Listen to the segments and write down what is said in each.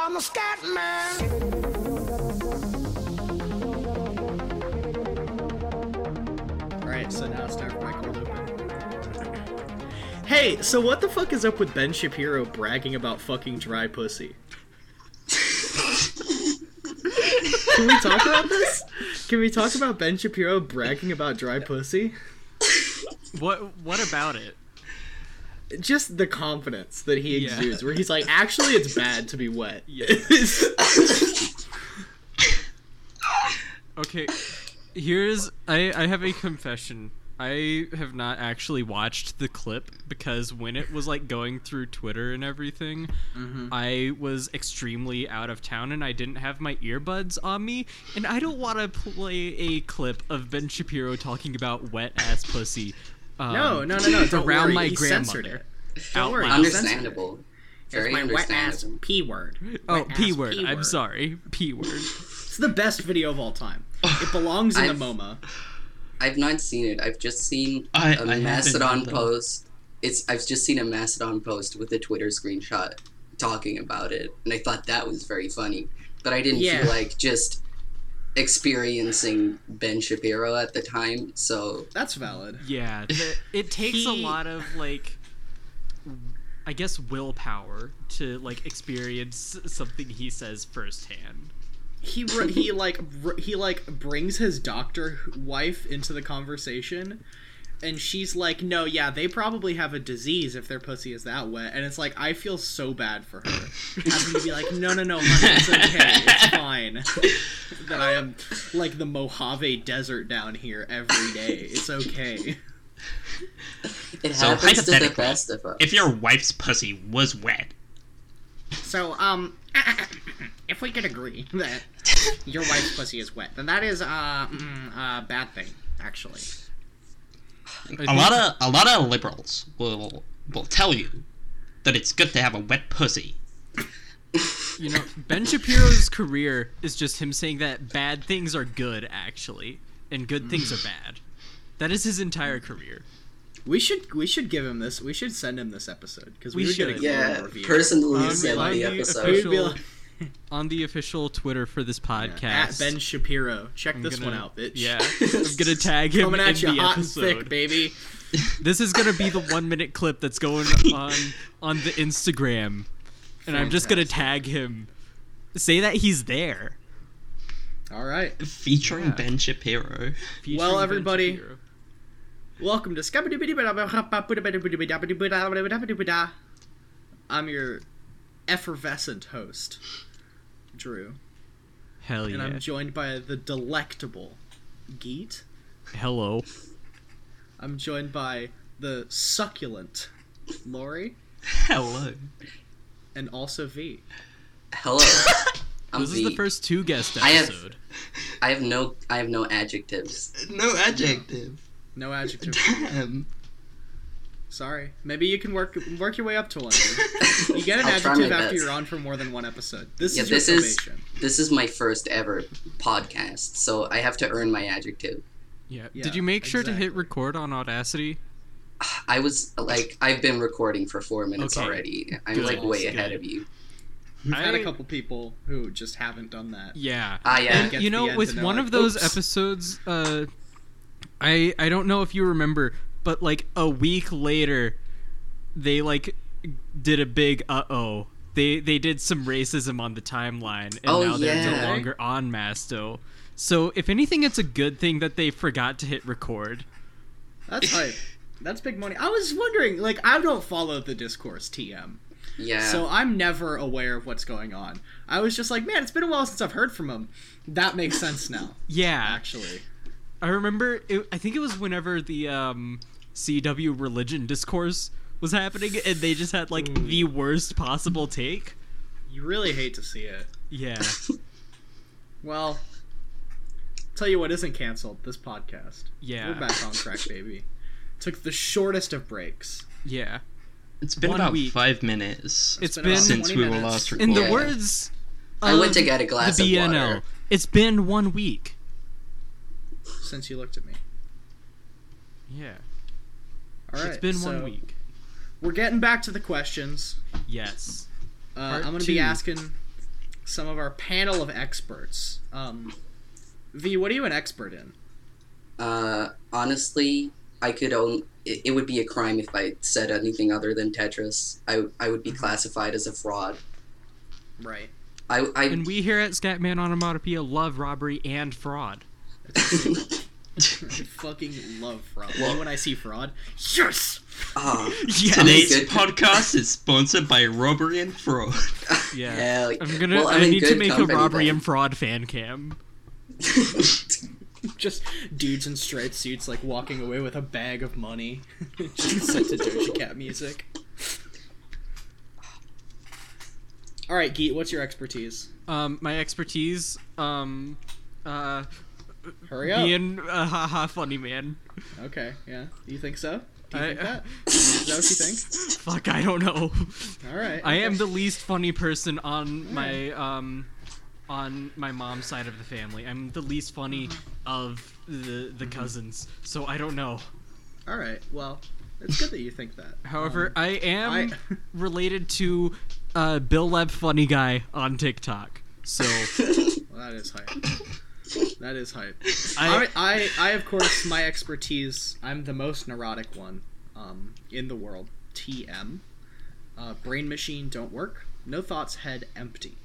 I'm a scat man. Alright, so now it's time for my cold open. Hey, so what the fuck is up with Ben Shapiro bragging about fucking dry pussy? Can we talk about this? Can we talk about Ben Shapiro bragging about dry pussy? What about it? Just the confidence that he exudes, where he's like, actually, it's bad to be wet. Okay, I have a confession. I have not actually watched the clip because when it was like going through Twitter and everything, I was extremely out of town and I didn't have my earbuds on me, and I don't want to play a clip of Ben Shapiro talking about wet ass pussy. No. Don't around worry. my He grandmother. censored it. Out worry. loud. Understandable. Very It's my wet ass understandable. P word. Oh, Wet P ass word. I'm sorry. P word. It's the best video of all time. It belongs in the MoMA. I've not seen it. I've just seen I a haven't Mastodon either. post. I've just seen a Mastodon post with a Twitter screenshot talking about it, and I thought that was very funny. But I didn't feel like just experiencing Ben Shapiro at the time, so That's valid. Yeah, it takes a lot of like, I guess, willpower to like experience something he says firsthand. He brings his doctor wife into the conversation, and she's like, no, yeah, they probably have a disease if their pussy is that wet. And it's like, I feel so bad for her, having to be like, no, honey, it's okay, it's fine. That I am like the Mojave Desert down here every day. It's okay. it So happens to the hypothetically, best of us. if your wife's pussy was wet, So, if we could agree that your wife's pussy is wet, then that is a bad thing, actually. a lot of liberals will tell you that it's good to have a wet pussy. You know, Ben Shapiro's career is just him saying that bad things are good, actually, and good things are bad. That is his entire career. We should give him this. We should send him this episode because we would get a Yeah, glowing review. personally On send the the episode. We'd be like, On the official Twitter for this podcast. at Ben Shapiro. Check this gonna- one out, bitch. Yeah, I'm gonna tag him Coming in at you the hot and episode. thick, baby. This is gonna be the 1 minute clip that's going on the Instagram, and I'm just gonna tag him. Say that he's there. All right. Featuring Ben Shapiro. Featuring Well, Ben everybody, Shapiro. welcome to I'm your effervescent host, Drew, Hell and yeah. I'm joined by the delectable Geet. Hello. I'm joined by the succulent Lori, Hello. and also V. Hello. I'm This is V. the first 2 guest I have- episode. I have no adjectives. No adjective. No adjective. Damn. Sorry. Maybe you can work your way up to one. You get an I'll try adjective my after best. you're on for more than one episode. This Yeah, is your this is probation. this is my first ever podcast, so I have to earn my adjective. Yeah. Yeah, Did you make sure to hit exactly. record on Audacity? I was like, I've been recording for 4 minutes Okay. already. I'm Good. like way Good. ahead of you. I've had a couple people who just haven't done that. Yeah. Ah, yeah. And Get you to the know, end with and they're one like, of those "Oops." episodes, I don't know if you remember, but like a week later, they like did a big uh-oh. They did some racism on the timeline, and Oh, now they're yeah. no longer on Masto. So if anything, it's a good thing that they forgot to hit record. That's hype. That's big money. I was wondering, like, I don't follow the discourse TM. Yeah. So I'm never aware of what's going on. I was just like, man, it's been a while since I've heard from him. That makes sense now, Yeah, actually. I remember. I think it was whenever the CW religion discourse was happening, and they just had like the worst possible take. You really hate to see it. Yeah. Well, tell you what isn't canceled, this podcast. Yeah. We're back on track, baby. Took the shortest of breaks. Yeah. It's been 1 about week. 5 minutes It's been about been, since 20 we were minutes. last in recording. the Yeah. words I went of to get a glass the of BNL, water. it's been 1 week. Since you looked at me. Yeah. Alright, It's been so 1 week. We're getting back to the questions. Yes. I'm Part going to 2. be asking some of our panel of experts. V, what are you an expert in? Honestly, I could own. It would be a crime if I said anything other than Tetris. I would be classified as a fraud. Right. And we here at Scatman Onomatopoeia love robbery and fraud. I fucking love fraud. Well, when I see fraud, yes! Today's podcast is sponsored by Robbery and Fraud. Yeah. I need to make a robbery and fraud fan cam. Just dudes in striped suits, like, walking away with a bag of money. Just set to Doja Cat music. Alright, Geet, what's your expertise? My expertise, Hurry up. being a haha funny man. Okay, yeah. You think so? Do you think that? Is that what you think? Fuck, I don't know. Alright. I am the least funny person on my mom's side of the family. I'm the least funny of the cousins, so I don't know. Alright, well, it's good that you think that. However, I am related to Bill Leb Funny Guy on TikTok, so... Well, that is hype. That is hype. I of course, my expertise, I'm the most neurotic one in the world. TM. Brain machine don't work. No thoughts, head empty.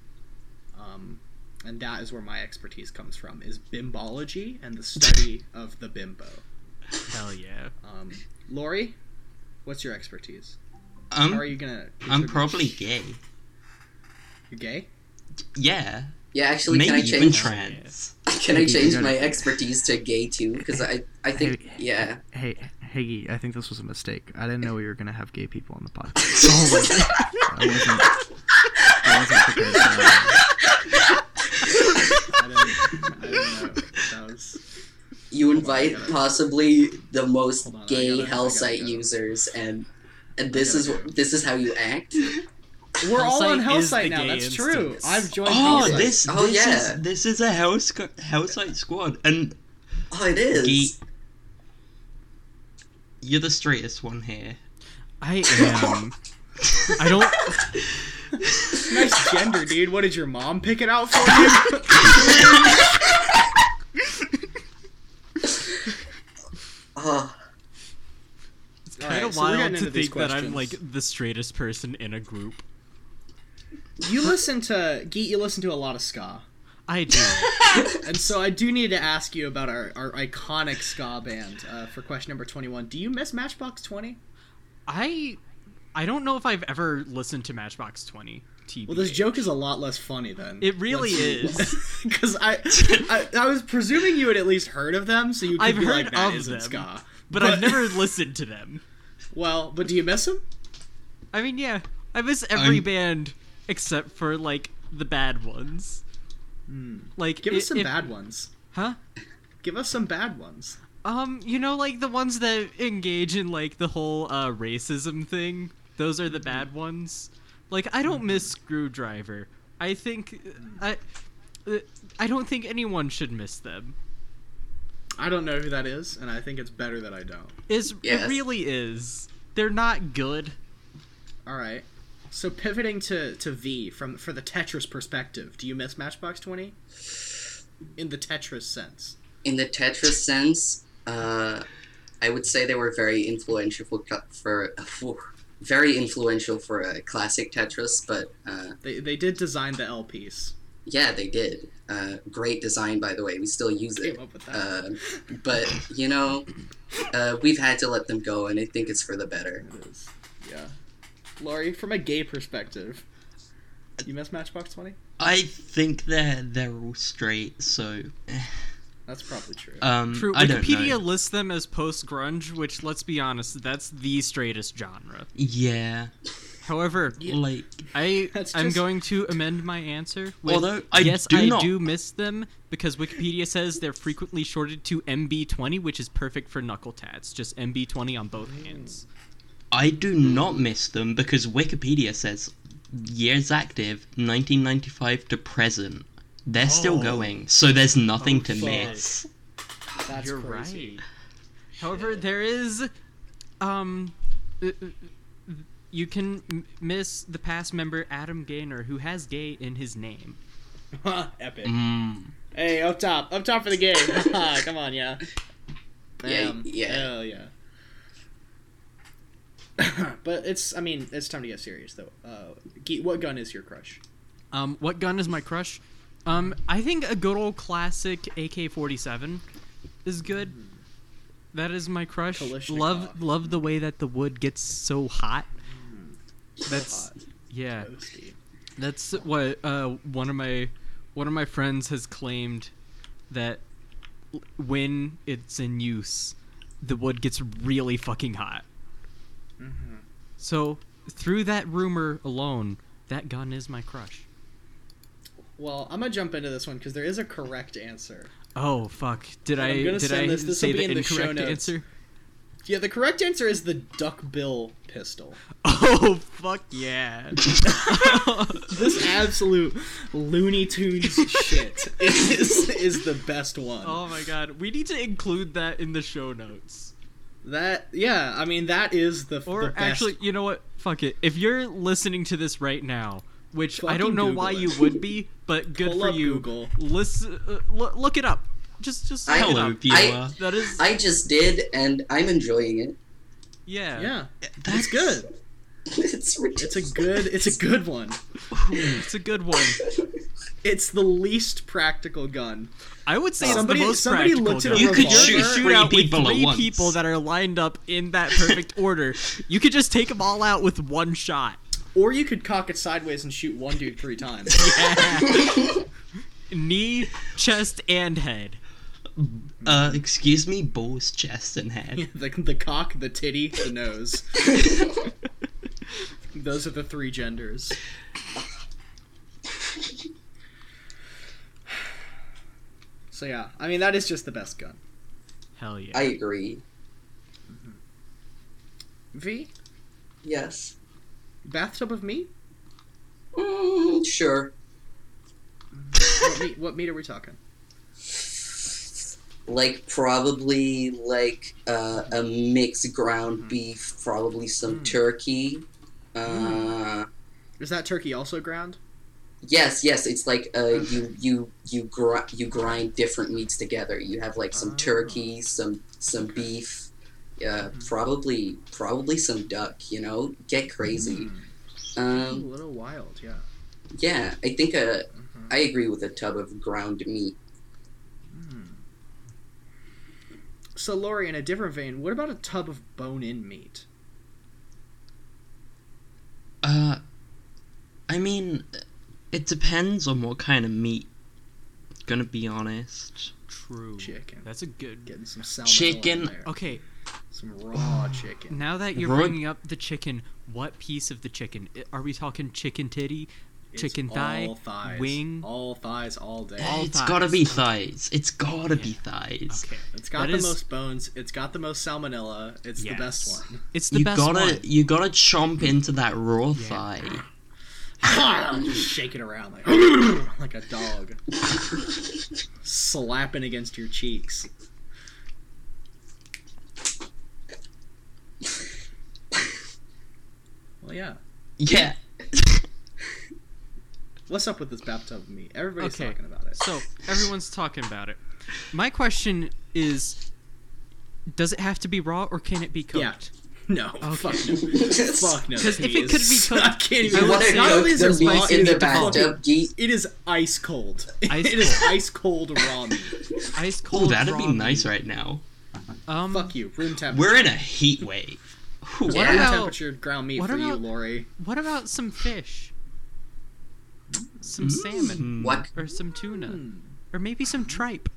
And that is where my expertise comes from, is bimbology and the study of the bimbo. Hell yeah. Lori, what's your expertise? How are you gonna... I'm probably gay. You're gay? Yeah. Yeah, actually, maybe can I even change? trans. Can I change my expertise to gay too? Because I think yeah. Hey, I think this was a mistake. I didn't know we were gonna have gay people on the podcast. Oh my God. I wasn't prepared for that. I didn't know. That was... You invite possibly the most Hold on, gay I hell gotta site go. users, and this is how you act. We're all on Hellsite is Hellsite the now. gay That's true. instance. I've joined Oh, Hellsite. this is a Hellsite squad, and Oh, it is. Geet, you're the straightest one here. I am. I don't... Nice gender, dude. What did your mom pick it out for you? It's kind of Alright, so we're wild getting to into these think that I'm, questions. like, the straightest person in a group. You listen to a lot of ska. I do. And so I do need to ask you about our iconic ska band for question number 21. Do you miss Matchbox 20? I don't know if I've ever listened to Matchbox 20. TBH. Well, this joke is a lot less funny then. It really is. Because I was presuming you had at least heard of them, so you could I've be heard like, that of isn't them, ska. but I've never listened to them. Well, but do you miss them? I mean, yeah. I miss every band except for, like, the bad ones. Like, Give us some bad ones. Huh? Give us some bad ones. You know, like, the ones that engage in, like, the whole, racism thing? Those are the bad ones. Like, I don't miss Screwdriver. I think... I don't think anyone should miss them. I don't know who that is, and I think it's better that I don't. Yes. It really is. They're not good. Alright. So pivoting to V, for the Tetris perspective, do you miss Matchbox 20? In the Tetris sense. In the Tetris sense, I would say they were very influential for classic Tetris, but They did design the L piece. yeah, they did. Great design, by the way. We still use it. Came up with that. But you know, we've had to let them go, and I think it's for the better. It is. Yeah. Laurie, from a gay perspective, you miss Matchbox 20? I think they're all straight, so That's probably true. True. I don't Wikipedia know. lists them as post-grunge, which, let's be honest, that's the straightest genre. Yeah, However, like I'm just- going to amend my answer. With, Although I yes, do I not- do miss them because Wikipedia says they're frequently shorted to MB20, which is perfect for knuckle tats. Just MB20 on both hands. I do not miss them because Wikipedia says years active 1995 to present. They're still going, so there's nothing to fuck. miss. That's You're crazy. right. However, there is, you can miss the past member Adam Gaynor, who has gay in his name. Epic. Hey, up top for the game. Come on, yeah. Bam. Yeah. Hell yeah. But it's time to get serious though. What gun is your crush? What gun is my crush? I think a good old classic AK-47 is good. That is my crush. Love the way that the wood gets so hot. That's hot. Yeah. Toasty. That's what one of my friends has claimed, that when it's in use, the wood gets really fucking hot. Mm-hmm. So through that rumor alone, that gun is my crush. Well, I'm gonna jump into this one because there is a correct answer. Oh fuck! Did I'm I gonna send this. This say will be the in the show incorrect notes. answer? Yeah, the correct answer is the duckbill pistol. Oh fuck yeah! This absolute Looney Tunes shit is the best one. Oh my god, we need to include that in the show notes. That is the Or the best. actually, you know what? Fuck it. If you're listening to this right now, which I don't Fucking know Google why it. you would be, but good Pull for up you. Google. Listen, look it up. Just look Hello, it up. viewer. That is I just did, and I'm enjoying it. yeah. Yeah, it's good. It's ridiculous. It's a good one. It's a good one. It's the least practical gun. I would say Somebody- it's the most somebody practical looked at gun. a You could revolver. shoot Shoot three out with people at three once. people that are lined up in that perfect order. You could just take them all out with one shot. Or you could cock it sideways and shoot one dude 3 times. Yeah. Knee, chest, and head. Excuse me, balls, chest, and head. the cock, the titty, the nose. Those are the 3 genders. So yeah, that is just the best gun. Hell yeah. I agree. V? Yes. Bathtub of meat? Sure. What meat are we talking? Like, probably, like, a mixed ground beef, probably some turkey. Is that turkey also ground? Yes, it's like, you grind different meats together. You have, like, some turkey, some beef, probably some duck, get crazy. A little wild, yeah. Yeah, I think, I agree with a tub of ground meat. So, Lori, in a different vein, what about a tub of bone-in meat? I mean, it depends on what kind of meat. Gonna be honest. True. Chicken. That's a good. Getting some salmonella Chicken. in there. Okay, Some raw chicken. now that you're Raw- bringing up the chicken, what piece of the chicken? Are we talking chicken titty, It's chicken thigh, all thighs. wing? All thighs all day. All It's thighs. gotta be thighs. It's gotta be thighs. Okay. It's got That the is- most bones. It's got the most salmonella. It's the best Yes. one. It's the best one. You gotta chomp into that raw thigh. Just shake it around like a dog. Slapping against your cheeks. Well, yeah. Yeah. What's up with this bathtub of meat? Everybody's Okay. talking about it. So everyone's talking about it. My question is, does it have to be raw or can it be cooked? Yeah. No. Okay. Fuck no. Fuck no. Because if it could be cooked, I can't even. I You want would to say- Not only cook is the it raw, meat it in is the fucking- bathtub, Geet? It is ice cold. Ice It is ice cold raw meat. Ice Oh, cold. that'd be raw nice meat. right now. Fuck you. Room temperature. We're in a heat wave. Ooh, What Room about- temperature ground meat what for you, about- Lori. What about some fish? Some salmon. What? Or some tuna. Or maybe some tripe.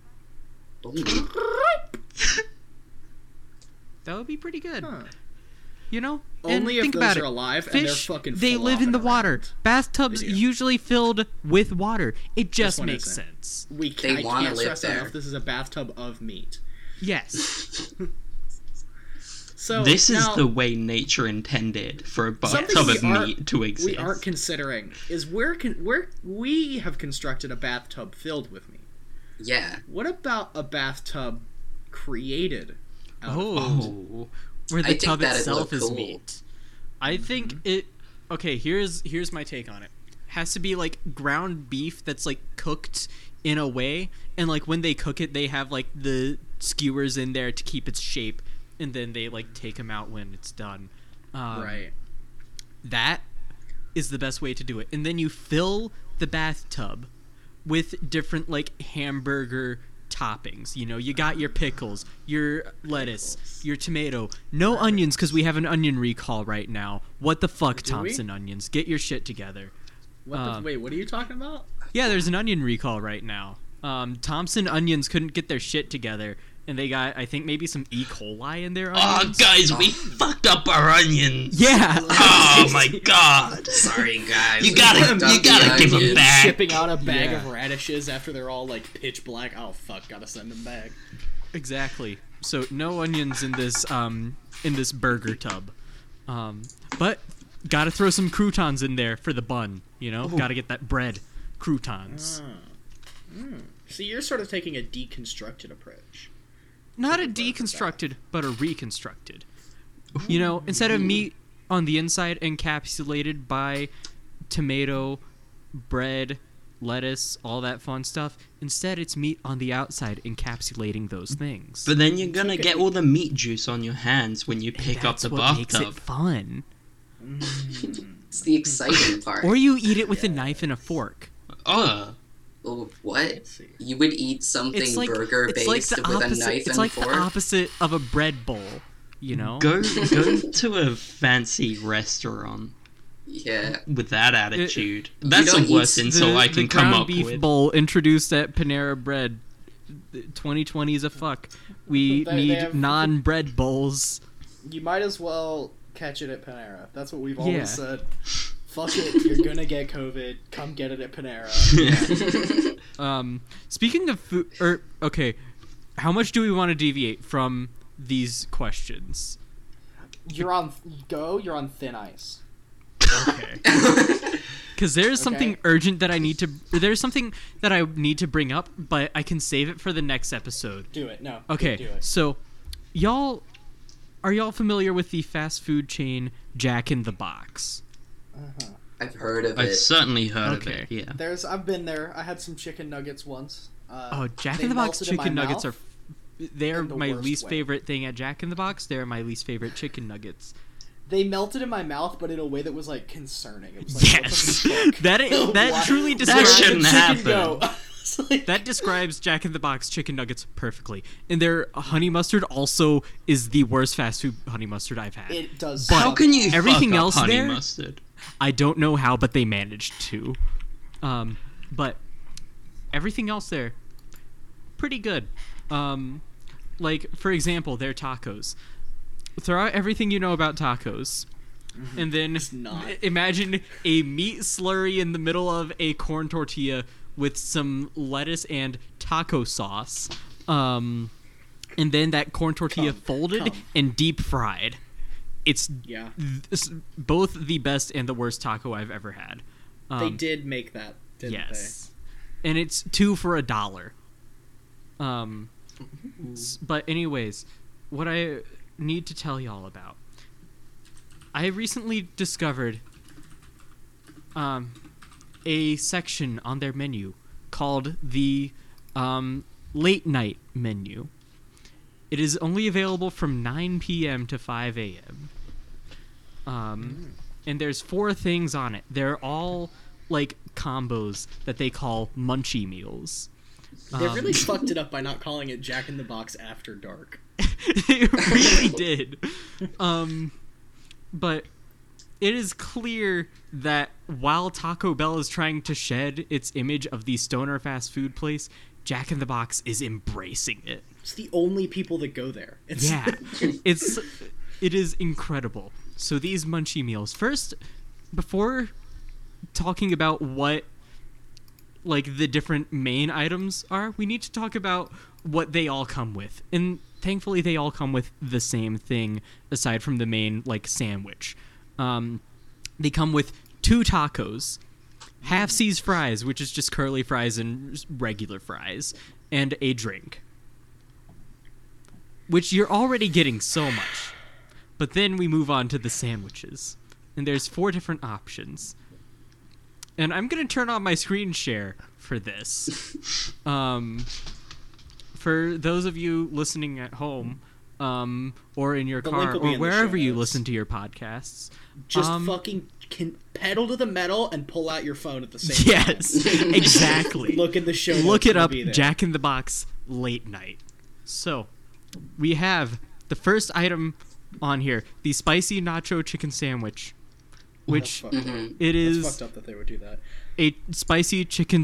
That would be pretty good. Huh. You know? Only and if think those about are it. alive and they're Fish, fucking they live in the flopping water. around. Bathtubs They do. usually filled with water. It just one makes isn't. sense. We They can't, I wanna can't live stress there. enough. This is a bathtub of meat. Yes. So This is now, the way nature intended for a something bathtub of we aren't- meat to exist. we aren't considering is where we have constructed a bathtub filled with meat. Yeah. What about a bathtub created? Out of meat? Oh. Where I the think tub that'd itself look is cool. meat. I think it. Okay, here's my take on it. Has to be like ground beef that's like cooked in a way, and like when they cook it, they have like the skewers in there to keep its shape, and then they like take them out when it's done. Right. That is the best way to do it. And then you fill the bathtub with different like hamburger toppings. You know, you got your pickles, your lettuce, your tomato. No onions because we have an onion recall right now. What the fuck, Do we? Thompson Onions? Get your shit together. Wait, what are you talking about? Yeah, there's an onion recall right now. Thompson Onions couldn't get their shit together, and they got, I think, maybe some E. coli in their Oh, onions. guys, we fucked up our onions. Yeah. Oh my god. Sorry, guys. You gotta give them onions. back. Shipping out a bag Yeah. of radishes after they're all like pitch black. Oh fuck, gotta send them back. Exactly. So no onions in this burger tub, but gotta throw some croutons in there for the bun. You know, gotta get that bread, croutons. See, you're sort of taking a deconstructed approach. Not a deconstructed, but a reconstructed. You know, instead of meat on the inside encapsulated by tomato, bread, lettuce, all that fun stuff, instead it's meat on the outside encapsulating those things. But then you're gonna get all the meat juice on your hands when you pick up That's the what makes it bathtub. fun. It's the exciting part. Or you eat it with a knife and a fork. Oh, Oh, what? Let's see. You would eat something It's like burger-based the with a opposite. knife It's and like fork? the opposite of a bread bowl. You know. go to a fancy restaurant Yeah. with that attitude. That's don't the eat worst insult I can come ground up beef with. bowl introduced at Panera Bread. 2020 is a fuck. We They need have- non-bread bowls. You might as well catch it at Panera. That's what we've Yeah. always said. Fuck it, you're gonna get COVID. Come get it at Panera. Speaking of food, okay, how much do we want to deviate from these questions? You're on You're on thin ice. Okay. Because there's something Okay. urgent that I need to. There's something that I need to bring up, but I can save it for the next episode. Do it. No. Okay, Do it. so are y'all familiar with the fast food chain Jack in the Box? I've heard of I've it. certainly heard Okay. of it, yeah. I've been there. I had some chicken nuggets once. Oh, Jack they in the Box melted in my chicken nuggets mouth they're in the my worst least way. favorite thing at Jack in the Box. They're my least favorite chicken nuggets. They melted in my mouth, but in a way that was like concerning. It was like, Yes, what the fuck? that Why- truly Where describes did shouldn't the chicken happen. go? It's like- that describes Jack in the Box chicken nuggets perfectly. And their honey mustard also is the worst fast food honey mustard I've had. It does. But How can you everything fuck up else honey there- mustard? I don't know how, but they managed to. But everything else there, pretty good. Like, for example, their tacos. Throw out everything you know about tacos. And then not. imagine a meat slurry in the middle of a corn tortilla with some lettuce and taco sauce. And then that corn tortilla folded and deep fried. It's Yeah. both the best and the worst taco I've ever had. They did make that, didn't Yes. And it's $2 for $1. But anyways, what I need to tell y'all about. I recently discovered a section on their menu called the late night menu. It is only available from 9 p.m. to 5 a.m. And there's 4 things on it. They're all like combos that they call munchie meals. They really fucked it up by not calling it Jack in the Box After Dark. It really did. But it is clear that while Taco Bell is trying to shed its image of the stoner fast food place, Jack in the Box is embracing it. It's the only people that go there. It's, Yeah. It is incredible. So these munchie meals. First, before talking about what like the different main items are, we need to talk about what they all come with. And thankfully they all come with the same thing aside from the main like sandwich. They come with 2 tacos, half-seas fries, which is just curly fries and regular fries, and a drink. Which you're already getting so much. But then we move on to the sandwiches. and there's 4 different options. And I'm gonna turn on my screen share for this. For those of you listening at home, or in your car, or wherever you listen to your podcasts, just fucking pedal to the metal and pull out your phone at the same time. Yes, exactly. Look at the show. Look it up, Jack in the Box Late Night. So, we have the first item on here, the spicy nacho chicken sandwich, which it is. It's fucked up that they would do that. A spicy chicken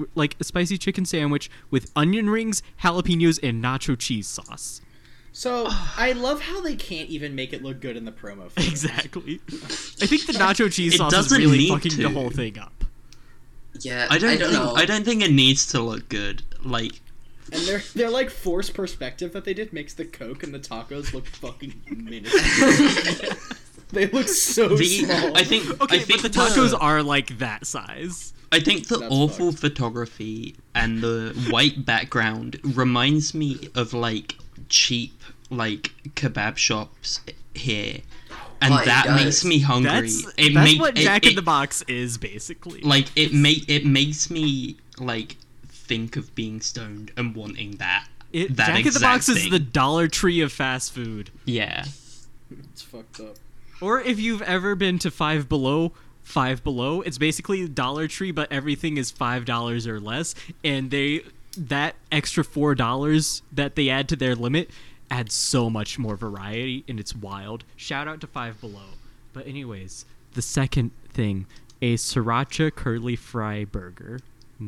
sandwich with onion rings, jalapenos, and nacho cheese sauce. So, I love how they can't even make it look good in the promo photos. Exactly. I think the nacho cheese sauce is really fucking the whole thing up. Yeah, I don't know. I don't think it needs to look good. Like, and they're like forced perspective that they did makes the Coke and the tacos look fucking minuscule. They look so small. I think but the tacos are like that size. I think the awful photography and the white background reminds me of like cheap like kebab shops here, and that makes me hungry. That's what Jack in the Box is basically. Like it makes me like think of being stoned and wanting that. Jack in the Box is the Dollar Tree of fast food. Yeah, it's fucked up. Or if you've ever been to Five Below, it's basically Dollar Tree, but everything is $5 or less, and that extra $4 that they add to their limit adds so much more variety, and it's wild. Shout out to Five Below. But anyways, the second thing, a sriracha curly fry burger.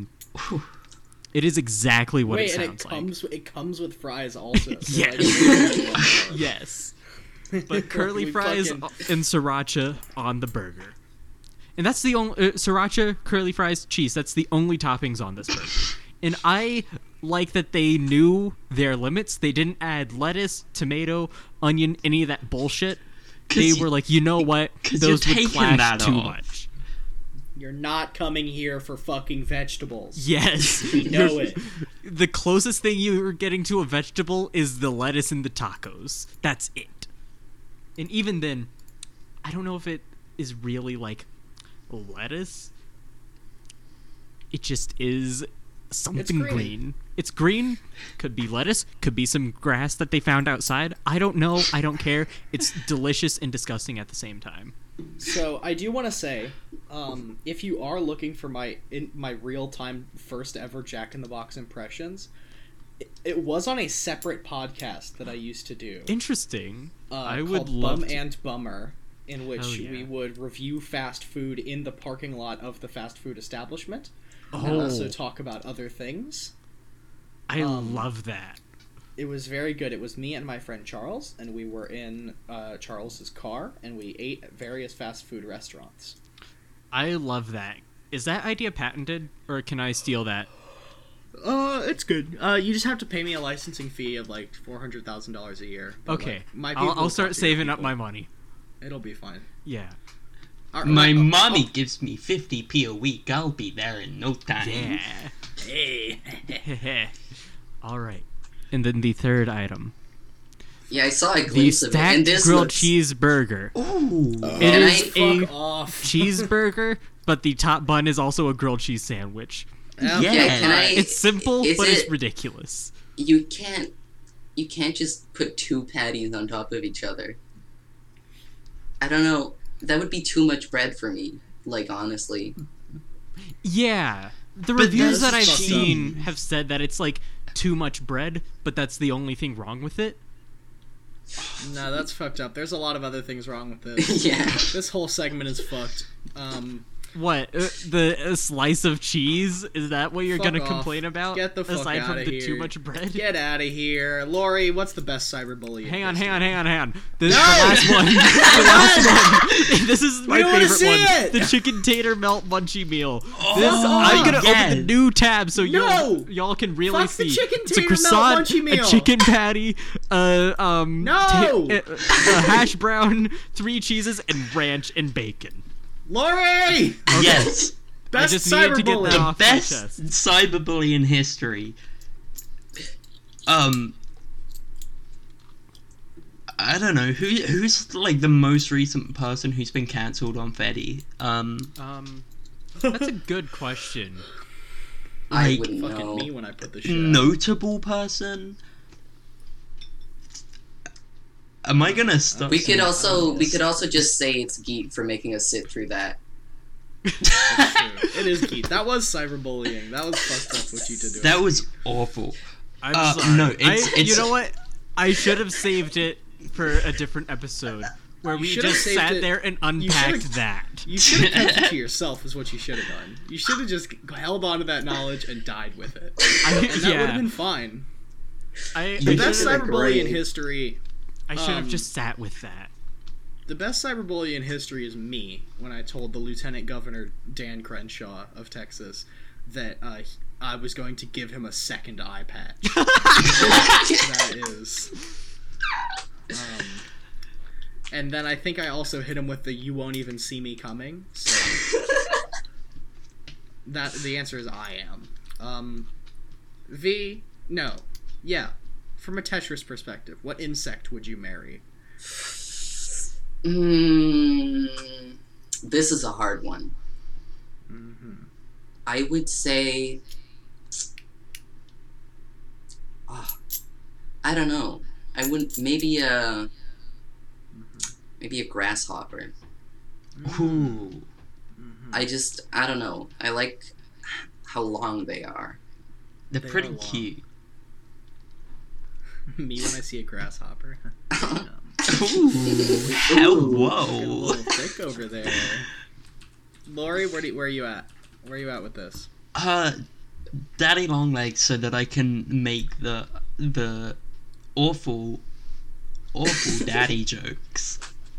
It is exactly what it sounds like. It comes with fries also. So yes. Yes. But curly fries and sriracha on the burger. And that's the only... sriracha, curly fries, cheese. That's the only toppings on this burger. And I like that they knew their limits. They didn't add lettuce, tomato, onion, any of that bullshit. They were like, you know what? Those would clash too much. You're not coming here for fucking vegetables. Yes. We know it. The closest thing you're getting to a vegetable is the lettuce in the tacos. That's it. And even then, I don't know if it is really, like, lettuce. It just is something green. It's green. Could be lettuce. Could be some grass that they found outside. I don't know. I don't care. It's delicious and disgusting at the same time. So, I do want to say, if you are looking for my real-time first ever Jack in the Box impressions, it was on a separate podcast that I used to do. Interesting. I would called love Bum and Bummer, in which we would review fast food in the parking lot of the fast food establishment, and also talk about other things. I love that. It was very good. It was me and my friend Charles, and we were in Charles's car, and we ate at various fast food restaurants. I love that. Is that idea patented, or can I steal that? It's good. You just have to pay me a licensing fee of like $400,000 a year. But, okay, like, I'll start saving up my money. It'll be fine. Yeah. My mommy gives me 50p a week. I'll be there in no time. Yeah. Hey. All right, and then the third item. Yeah, I saw a glimpse of it. And this grilled looks... cheeseburger. Ooh. It is a cheeseburger, but the top bun is also a grilled cheese sandwich. Yeah, it's simple, but it's ridiculous. You can't just put 2 patties on top of each other. I don't know. That would be too much bread for me. Like, honestly. Yeah, the reviews that I've seen have said that it's like too much bread, but that's the only thing wrong with it. No, that's fucked up. There's a lot of other things wrong with this. Yeah. This whole segment is fucked. What? A slice of cheese? Is that what you're gonna complain about? Get the fuck aside out from of the here. too much bread? Get out of here. Lori, what's the best cyberbully? Hang on. This is the last one. The last one. This is my favorite one. The chicken tater melt munchie meal. I'm gonna open the new tab so y'all can really see. The chicken it's a tater croissant, melt munchie meal. a chicken patty, a hash brown, 3 cheeses, and ranch and bacon. Lori! Yes. Best I just needed to get that off the my best chest. cyberbully in history. I don't know who's like the most recent person who's been cancelled on Fetty. That's a good question. I Like, wouldn't Fucking know. me when I put the shit out. notable person. Am I gonna stop? We could also just say it's Geet for making us sit through that. That's true. It is Geet. That was cyberbullying. That was fucked up what you did to us. That was awful. I'm Uh, sorry. no, it's- you know what? I should have saved it for a different episode where we should have just saved sat it- there and you unpacked should've- that. You should have kept it to yourself, is what you should have done. You should have just held on to that knowledge and died with it. And that would have been fine. I The You best should've cyberbully in agreed. history. should have um, just sat with that. The best cyberbully in history is me when I told the Lieutenant Governor Dan Crenshaw of Texas that I was going to give him a second eye patch. That is. And then I think I also hit him with the "you won't even see me coming." So that the answer is I am. V, no, yeah. From a Tetris perspective, what insect would you marry? This is a hard one. Mm-hmm. I would say, I don't know. I would maybe a grasshopper. Ooh. I don't know. I like how long they are. They're They are pretty long. cute. Me when I see a grasshopper. Ooh. Hell, Getting a whoa. little thick over there. Lori, where are you at? Where are you at with this? Daddy long legs so that I can make the awful daddy jokes.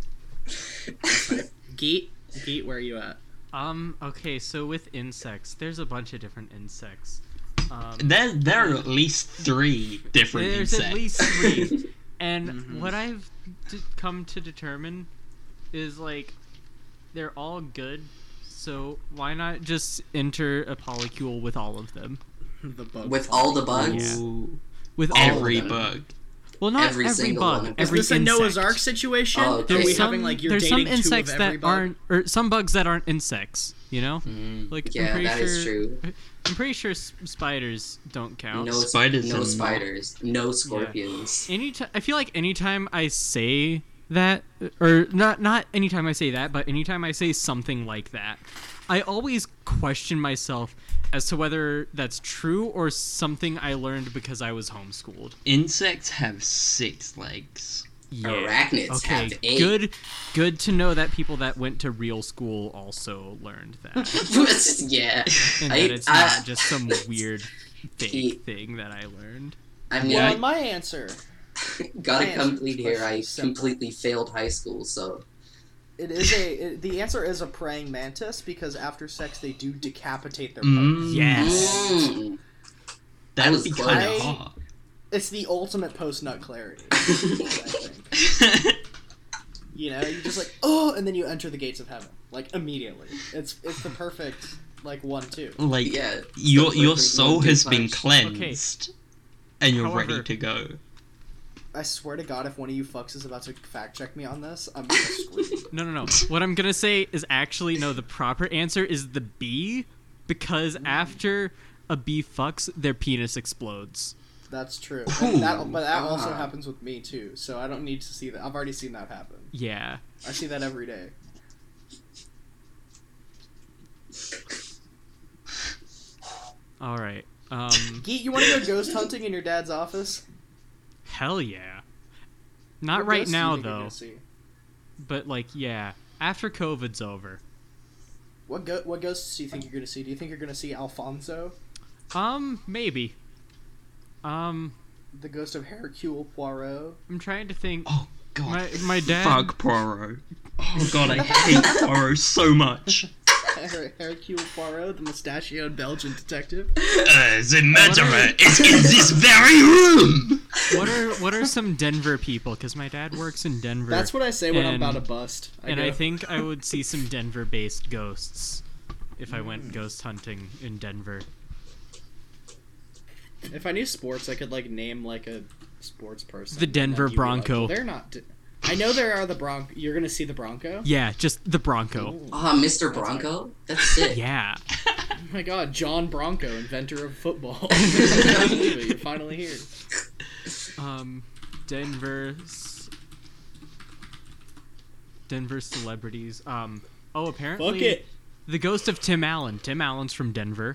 Geet, where are you at? Okay, so with insects, there's a bunch of different insects. There are at least 3 different There's insects. at least 3. And what I've come to determine is, like, they're all good, so why not just enter a polycule with all of them? The bug. With all the bugs? Yeah. Ooh. With All all of Every them. bug. Well, not Every every single bug, one of them. Is every this a insect. Noah's Ark situation? Oh, okay. Are we There's having like you're there's some dating two insects of every that bug? aren't, or some bugs that aren't insects. You know, like I'm Yeah, pretty that sure. is true. I'm pretty sure spiders don't count. No Spiders are no not. spiders. No scorpions. I feel like anytime I say that, or not anytime I say that, but anytime I say something like that, I always question myself as to whether that's true or something I learned because I was homeschooled. Insects have 6 legs. Yeah. Arachnids Okay, have 8. good to know that people that went to real school also learned that. Yeah. And that it's not just some weird fake thing that I learned. I mean, Well, my answer. gotta my complete answer here. I is simple. completely failed high school, so The answer is a praying mantis because after sex they do decapitate their partners. Yes. Mm. That was would be kind of close. hot. It's the ultimate post-nut clarity. I think. You know, you just like, oh, and then you enter the gates of heaven, like immediately. It's the perfect like 1-2. Like, Yeah, your perfect soul one-two has been punch. cleansed, and you're However- ready to go. I swear to God, if one of you fucks is about to fact check me on this, I'm gonna scream. No. What I'm gonna say is actually no. The proper answer is the bee, because after a bee fucks, their penis explodes. That's true. Ooh. But that also happens with me too. So I don't need to see that. I've already seen that happen. Yeah. I see that every day. All right. Geet, you want to go ghost hunting in your dad's office? Hell yeah. Not What right ghosts do you now think you're though. gonna see? But like, yeah. After COVID's over. What ghosts do you think you're gonna see? Do you think you're gonna see Alfonso, Maybe. the ghost of Hercule Poirot? I'm trying to think. Oh god. My dad. Fuck Poirot. Oh god, I hate Poirot so much. Hercule Poirot, the mustachioed Belgian detective. The murderer is in this very room! What are some Denver people? Because my dad works in Denver. That's what I say when I'm And- about to bust. And go, I think I would see some Denver-based ghosts if I went ghost hunting in Denver. if I knew sports, I could like name like a sports person. The Denver and you'd be like, Bronco. well, they're not. I know there are the Bronco. You're gonna see the Bronco. Yeah, just the Bronco. Mr. Bronco? That's sick. Yeah. Oh my God, John Bronco, inventor of football. I can't believe it. You're finally here. Denver celebrities. Apparently Fuck it. the ghost of Tim Allen. Tim Allen's from Denver.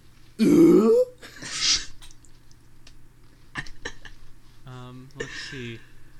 Let's see.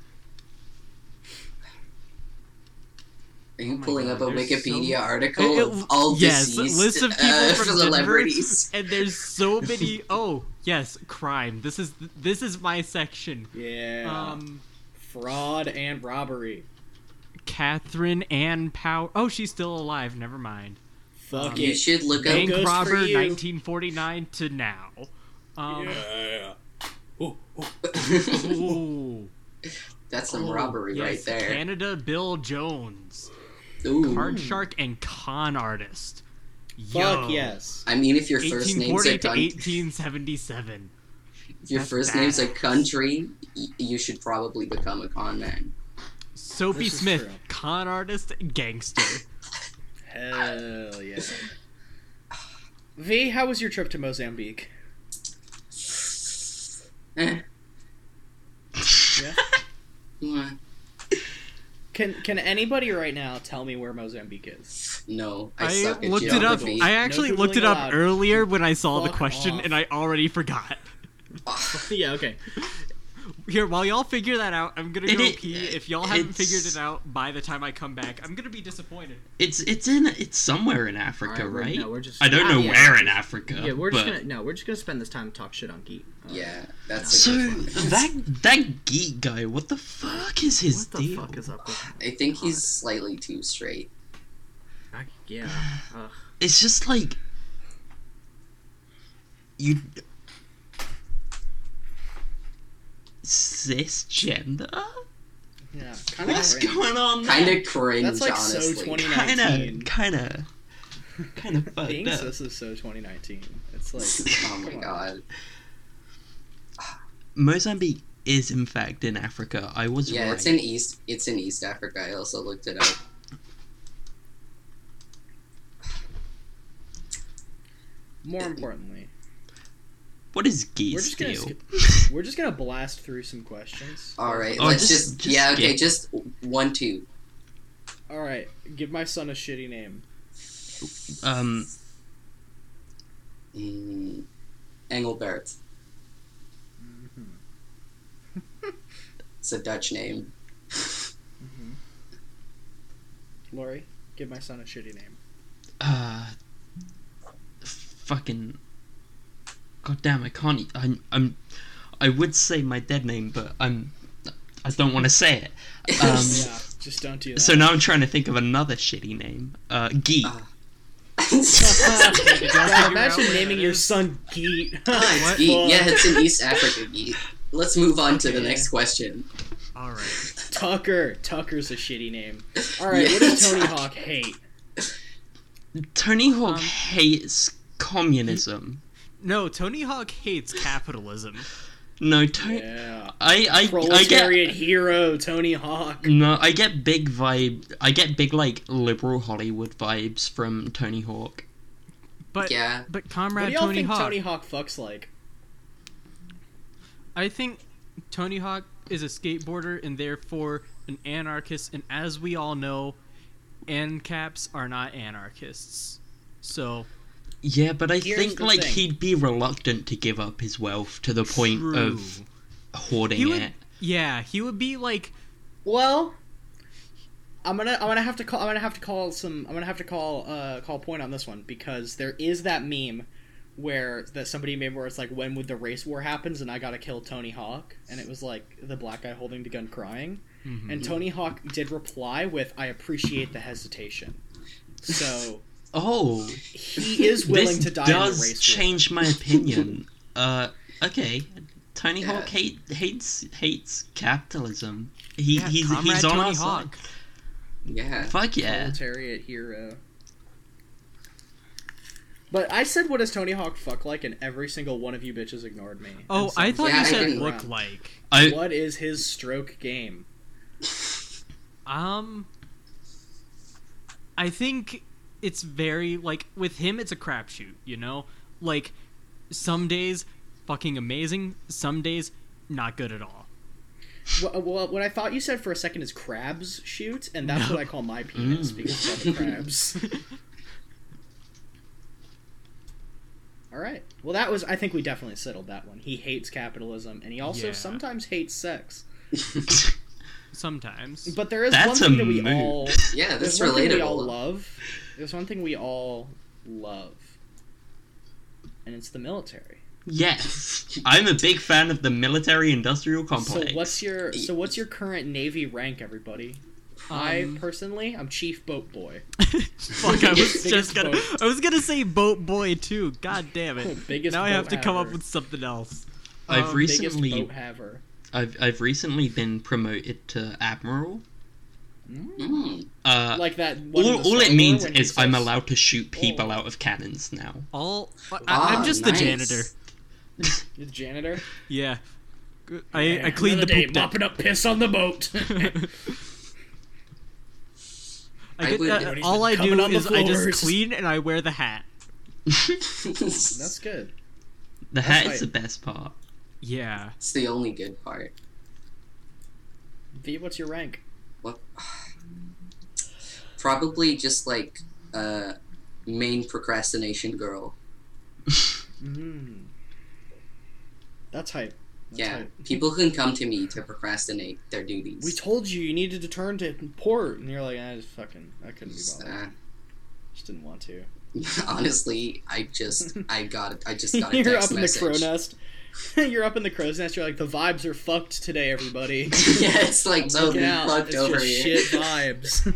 Are you my pulling God, up a there's Wikipedia so- article of all deceased list of people from celebrities? Denver, and there's so many. Oh yes, crime. This is my section. Yeah. Fraud and robbery. Catherine Ann Power. Oh, she's still alive. Never mind. Fuck You it. should look up. Bank Ghost for robber, you. 1949 to now. Yeah. Ooh, ooh. Ooh. That's some Oh, robbery yes, right there. Canada Bill Jones. Ooh. Card shark and con artist. Fuck Yo. yes. I mean, if your first name's 1840 a to country, 1877. if your That's first name's a badass. country, you should probably become a con man. Soapy This is Smith, true. con artist, gangster. Hell yeah. V, how was your trip to Mozambique? Eh. Yeah. Mwah. Can anybody right now tell me where Mozambique is? No, I I suck at looked it up. geography. I actually No looked it Googling up allowed. earlier when I saw the Fuck question, off. and I already forgot. Yeah, okay. Here, while y'all figure that out, I'm gonna It- go it- pee. If y'all haven't it's- figured it out by the time I come back, I'm gonna be disappointed. It's somewhere in Africa, Alright, right? no, we're just- I don't know yeah. where in Africa. Yeah, we're just but- gonna spend this time to talk shit on Geet. Yeah, that's a So good one. that geek guy, what the fuck is his What the deal? fuck is up with him? I think he's slightly too straight. Yeah. It's just like you cisgender. Yeah, kind of What's going on there? Kind of cringe, That's like so honestly. 2019. Kind of Being fucked up. cis is so 2019. It's like, Oh my come on. god. Mozambique is in fact in Africa. I was Yeah, right. it's in East Africa. I also looked it up. More importantly, What is we're geek's just gonna deal? we're just gonna blast through some questions. All right, Oh, let's just yeah, okay, skip. just 1, 2. All right, give my son a shitty name. Engelbert. Mm-hmm. It's a Dutch name. Lori, give my son a shitty name. Fucking. God damn! I can't. I would say my dead name, but I don't want to say it. Yeah, just don't do that. So now I'm trying to think of another shitty name. Geek. God, imagine naming your son Geet. It's Geet. Yeah, it's in East Africa, Geet. Let's move on to the Okay. next question. All right. Tucker. Tucker's a shitty name. All right, Yeah, what does Tony Tucker. Hawk hate? Tony Hawk hates communism. No, Tony Hawk hates capitalism. No, Tony. Yeah. I get. Proletariat hero, Tony Hawk. No, I get big vibe. I get big like liberal Hollywood vibes from Tony Hawk. But Yeah. but What comrade do y'all Tony think Hawk. Tony Hawk fucks like? I think Tony Hawk is a skateboarder and therefore an anarchist, and as we all know, ANCAPs are not anarchists. So Yeah, but I Here's think the like thing. he'd be reluctant to give up his wealth to the point True. of hoarding he would, it. yeah, he would be like, Well, I'm gonna have to call point on this one because there is that meme that somebody made where it's like, when would the race war happens and I gotta kill Tony Hawk, and it was like the black guy holding the gun crying, and Tony Hawk did reply with, "I appreciate the hesitation." So Oh, he is willing this to die in the does race change my opinion. Okay, Tony Yeah. Hawk hates capitalism. He's comrade on Tony our side. Hawk. Yeah. Fuck war. yeah. Proletariat hero. But I said, what does Tony Hawk fuck like, and every single one of you bitches ignored me. Oh, And so I thought Yeah, you I said didn't- look like. What is his stroke game? I think it's very, like, with him, it's a crapshoot, you know? Like, some days, fucking amazing. Some days, not good at all. Well, what I thought you said for a second is crabs shoot, and that's what I call my penis, because it's all the crabs. Alright. Well, that was, I think we definitely settled that one. He hates capitalism, and he also Yeah. sometimes hates sex. Sometimes. But there is That's one thing a that we mood. all... Yeah, that's There's one thing we all relatable. love. There's one thing we all love. And it's the military. Yes, I'm a big fan of the military-industrial complex. So what's your current Navy rank, everybody? I personally, I'm Chief Boat Boy. Fuck, I was Biggest boat. I was gonna say boat boy too. God damn it. Biggest Now I have boat to come up haver. with something else. I've Biggest recently, boat haver. I've recently been promoted to admiral. Mm. Like that. One in the All Star it means Wars when he is I'm says- allowed to shoot people Oh. out of cannons now. I'm just nice. the janitor. You're the janitor. Yeah. I clean the Another day poop deck. mopping up piss on the boat. I would- all I do Coming on the is I floors. just clean and I wear the hat. That's good. The hat right. is the best part. Yeah. It's the only good part. V, what's your rank? What? Probably just like main procrastination girl. That's hype. That's Yeah, hype. people can come to me to procrastinate their duties. We told you needed to turn to port, and you're like, I couldn't be bothered. Just didn't want to. Honestly, I just got a You're text up in the message. crow nest. You're up in the crow's nest. You're like, the vibes are fucked today, everybody. Yeah, it's like Look totally out. fucked It's over just here. shit vibes.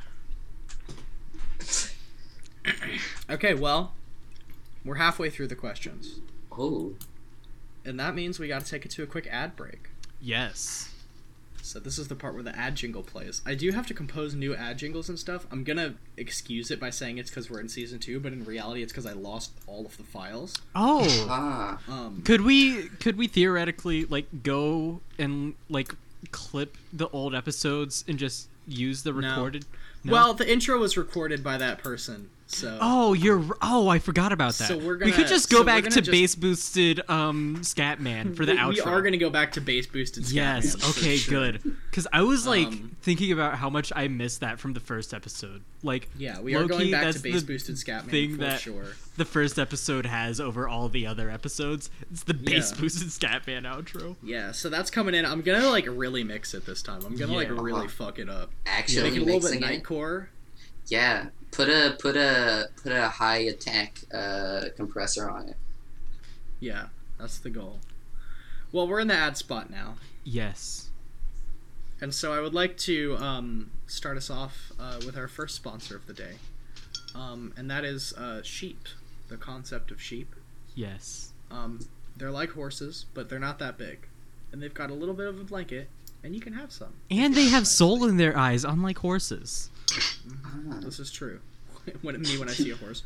Okay, well, we're halfway through the questions. Oh, And that means we gotta take it to a quick ad break. Yes. So this is the part where the ad jingle plays. I do have to compose new ad jingles and stuff. I'm gonna excuse it by saying it's because we're in season 2, but in reality it's because I lost all of the files. Oh. Could we theoretically like go and like clip the old episodes and just use the No. recorded? No? Well, the intro was recorded by that person, so... Oh, I forgot about that. So we're we could gonna- just so go we're back gonna to just- bass boosted Scatman for the outro. We are gonna go back to bass boosted Scatman. Yes. for Okay. sure. Good. Because I was like Um, thinking about how much I missed that from the first episode. Like, Yeah, we are low-key, going back that's to bass the boosted Scatman thing for that sure. the first episode has over all the other episodes. It's the bass Yeah. boosted Scatman outro. Yeah, so that's coming in. I'm gonna like really mix it this time. I'm gonna like Yeah. really fuck it up. actually Make it a little bit mixing it. nightcore. Yeah, put a high attack compressor on it. Yeah, that's the goal. Well, we're in the ad spot now. Yes. And so I would like to start us off with our first sponsor of the day. And that is sheep, the concept of sheep. Yes. They're like horses, but they're not that big. And they've got a little bit of a blanket, and you can have some. And they have soul in their eyes, unlike horses. This is true. when I see a horse.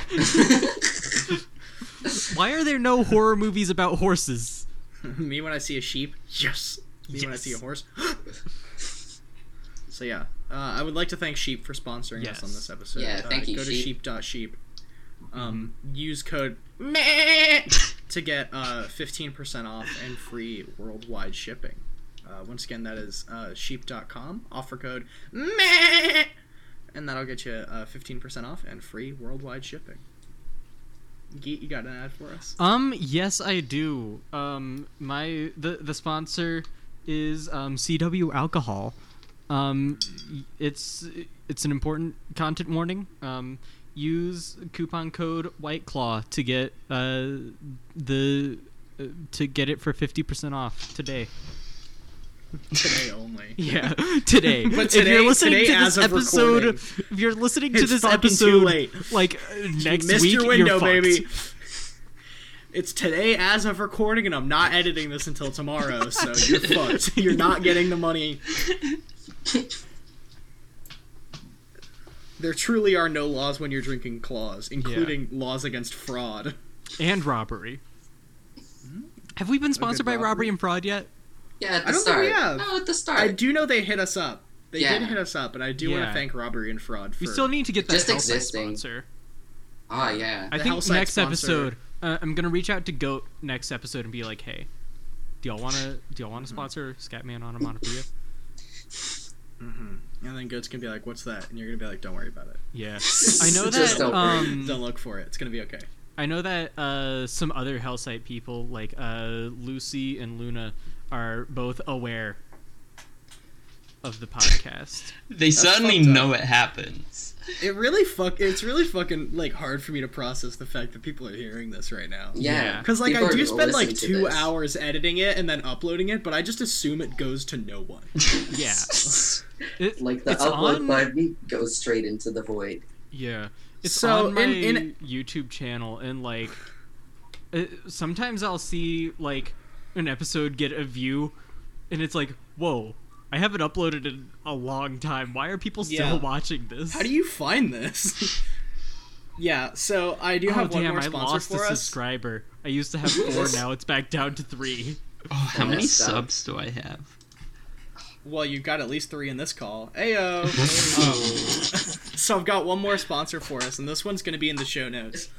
Why are there no horror movies about horses? Me when I see a sheep. Yes. Me when I Yes. see a horse. So yeah, I would like to thank Sheep for sponsoring Yes. us on this episode. Yeah, thank you, Go to Sheep. sheep.sheep. Use code MEH to get 15% off and free worldwide shipping. Once again, that is sheep.com. Offer code MEH, and that'll get you 15% off and free worldwide shipping. Geet, you got an ad for us? Yes, I do. The sponsor is CW Alcohol. It's an important content warning. Use coupon code WhiteClaw to get to get it for 50% off today. Today only. Yeah, today. But if today- you're listening today to as this of episode, recording. if you're listening to It's this fucking too episode, late. like next you missed week, your window, you're fucked. baby. It's today as of recording, and I'm not editing this until tomorrow, so you're fucked. You're not getting the money. There truly are no laws when you're drinking claws, including laws against fraud. And robbery. Have we been sponsored by robbery? Robbery and Fraud yet? Yeah, at the I don't start. think we have. No, at the start. I do know they hit us up. They Yeah. did hit us up, and I do want Yeah. to thank Robbery and Fraud for... We still need to get that Just Hellside existing. sponsor. Oh, yeah. I The think Hellside next sponsor. episode, I'm gonna reach out to Goat next episode and be like, "Hey, do y'all wanna sponsor Scatman Onomatopoeia?" And then Goat's gonna be like, what's that? And you're gonna be like, don't worry about it. Yeah, I know Just that. don't Don't look for it. It's gonna be okay. I know that some other Hellsite people, like Lucy and Luna, are both aware of the podcast. They certainly fucked up. know it happens. It's really fucking like hard for me to process the fact that people are hearing this right now. Yeah. Because like People I are do gonna spend like listen to 2 this. hours editing it and then uploading it, but I just assume it goes to no one. Yeah, Like the it's upload on- button goes straight into the void. Yeah, it's So, on my in- YouTube channel, and like sometimes I'll see like an episode get a view, and it's like, whoa, I haven't uploaded in a long time. Why are people still Yeah. watching this? How do you find this? Yeah, so I do have one damn, more I sponsor lost for a us. subscriber. I used to have 4, now it's back down to 3. Oh, how many messed up. subs do I have? Well, you've got at least 3 in this call. Ayo! So I've got one more sponsor for us, and this one's going to be in the show notes.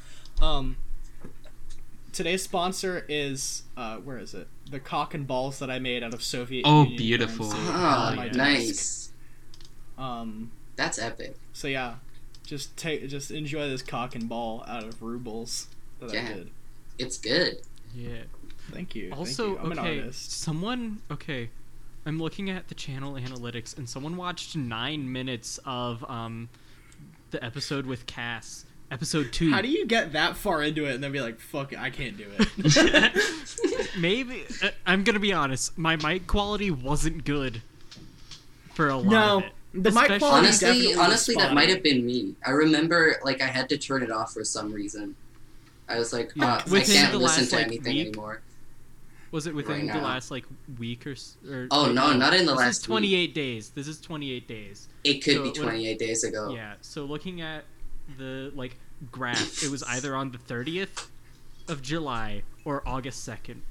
Today's sponsor is, where is it? The cock and balls that I made out of Soviet Oh, Union beautiful. currency Oh, on my desk. nice. Um, That's epic. so yeah, just enjoy this cock and ball out of rubles that I Yeah. did. It's good. Yeah. Thank you. Also, thank you. I'm an okay, artist. I'm looking at the channel analytics, and someone watched 9 minutes of the episode with Cass, episode 2. How do you get that far into it and then be like, fuck it, I can't do it? Maybe I'm gonna be honest. My mic quality wasn't good for a lot No, of it. the mic Especially- quality Honestly, definitely honestly, that spotty. might have been me. I remember, like, I had to turn it off for some reason. I was like, I Within can't the listen last, to like, anything week? anymore. Was it within Right the now. last like week or? Oh, no, not in the this last is 28 days. This is 28 days. It could So be it would- 28 days ago. Yeah. So looking at the like graph, it was either on the 30th of July or August 2nd.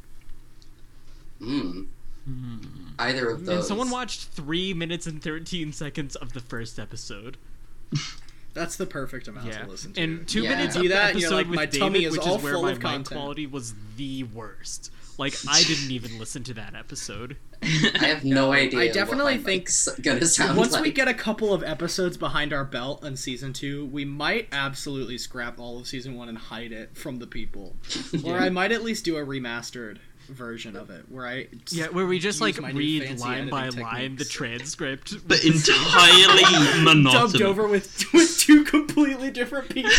Either of those. And someone watched 3 minutes and 13 seconds of the first episode. That's the perfect amount Yeah, to listen to. and 2 Yeah. minutes Do of the that, and episode you're like, with my David, tummy is which all is where full my of mic content. quality was the worst. Like I didn't even listen to that episode. I have no idea. I definitely what my think mic's gonna sound Once like. we get a couple of episodes behind our belt on season 2, we might absolutely scrap all of season 1 and hide it from the people. Or I might at least do a remastered version of it where I Where we just use like my new read fancy line by editing line the techniques. transcript. But entirely monotonous. dubbed over with 2 completely different people.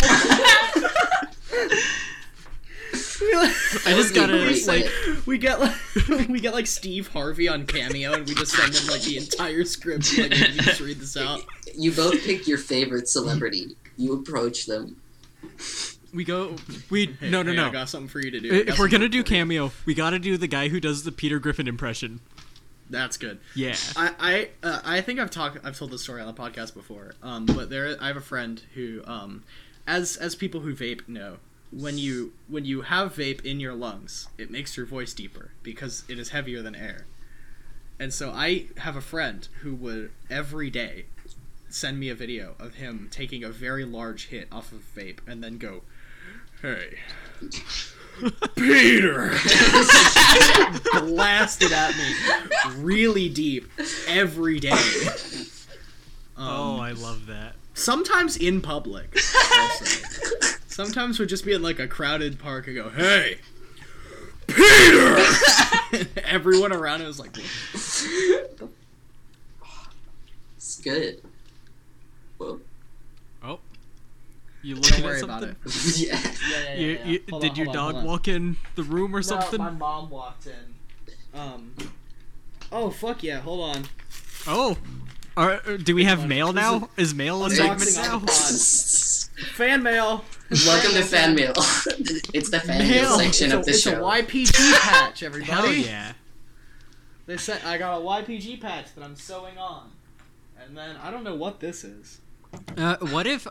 I just gotta Great. like we get like Steve Harvey on Cameo, and we just send him like the entire script. Like, you just read this out. You both pick your favorite celebrity. You approach them. we go Hey, no. I got something for you to do. I got If we're gonna something do for you. Cameo, we gotta do the guy who does the Peter Griffin impression. That's good. Yeah. I think I've told this story on the podcast before. But I have a friend who, as people who vape know, when you have vape in your lungs, it makes your voice deeper because it is heavier than air. And so I have a friend who would every day send me a video of him taking a very large hit off of vape and then go, "Hey, Peter," blasted at me really deep every day. Oh, I love that. Sometimes in public. Also. Sometimes would just be in like a crowded park and go, "Hey, Peter!" Everyone around it was like, It's good. Well, Oh. You looking "Don't worry at about something? it." yeah. Did your dog walk in the room or something? No, my mom walked in. Oh fuck yeah! Hold on. Oh. Do we have mail now? Is mail a segment Unboxing on now? the pod. Fan mail. Welcome to fan mail. It's the fan mail Mail. section of the It's a show. YPG patch, everybody. Hell yeah. They said I got a YPG patch that I'm sewing on, and then I don't know what this is. What if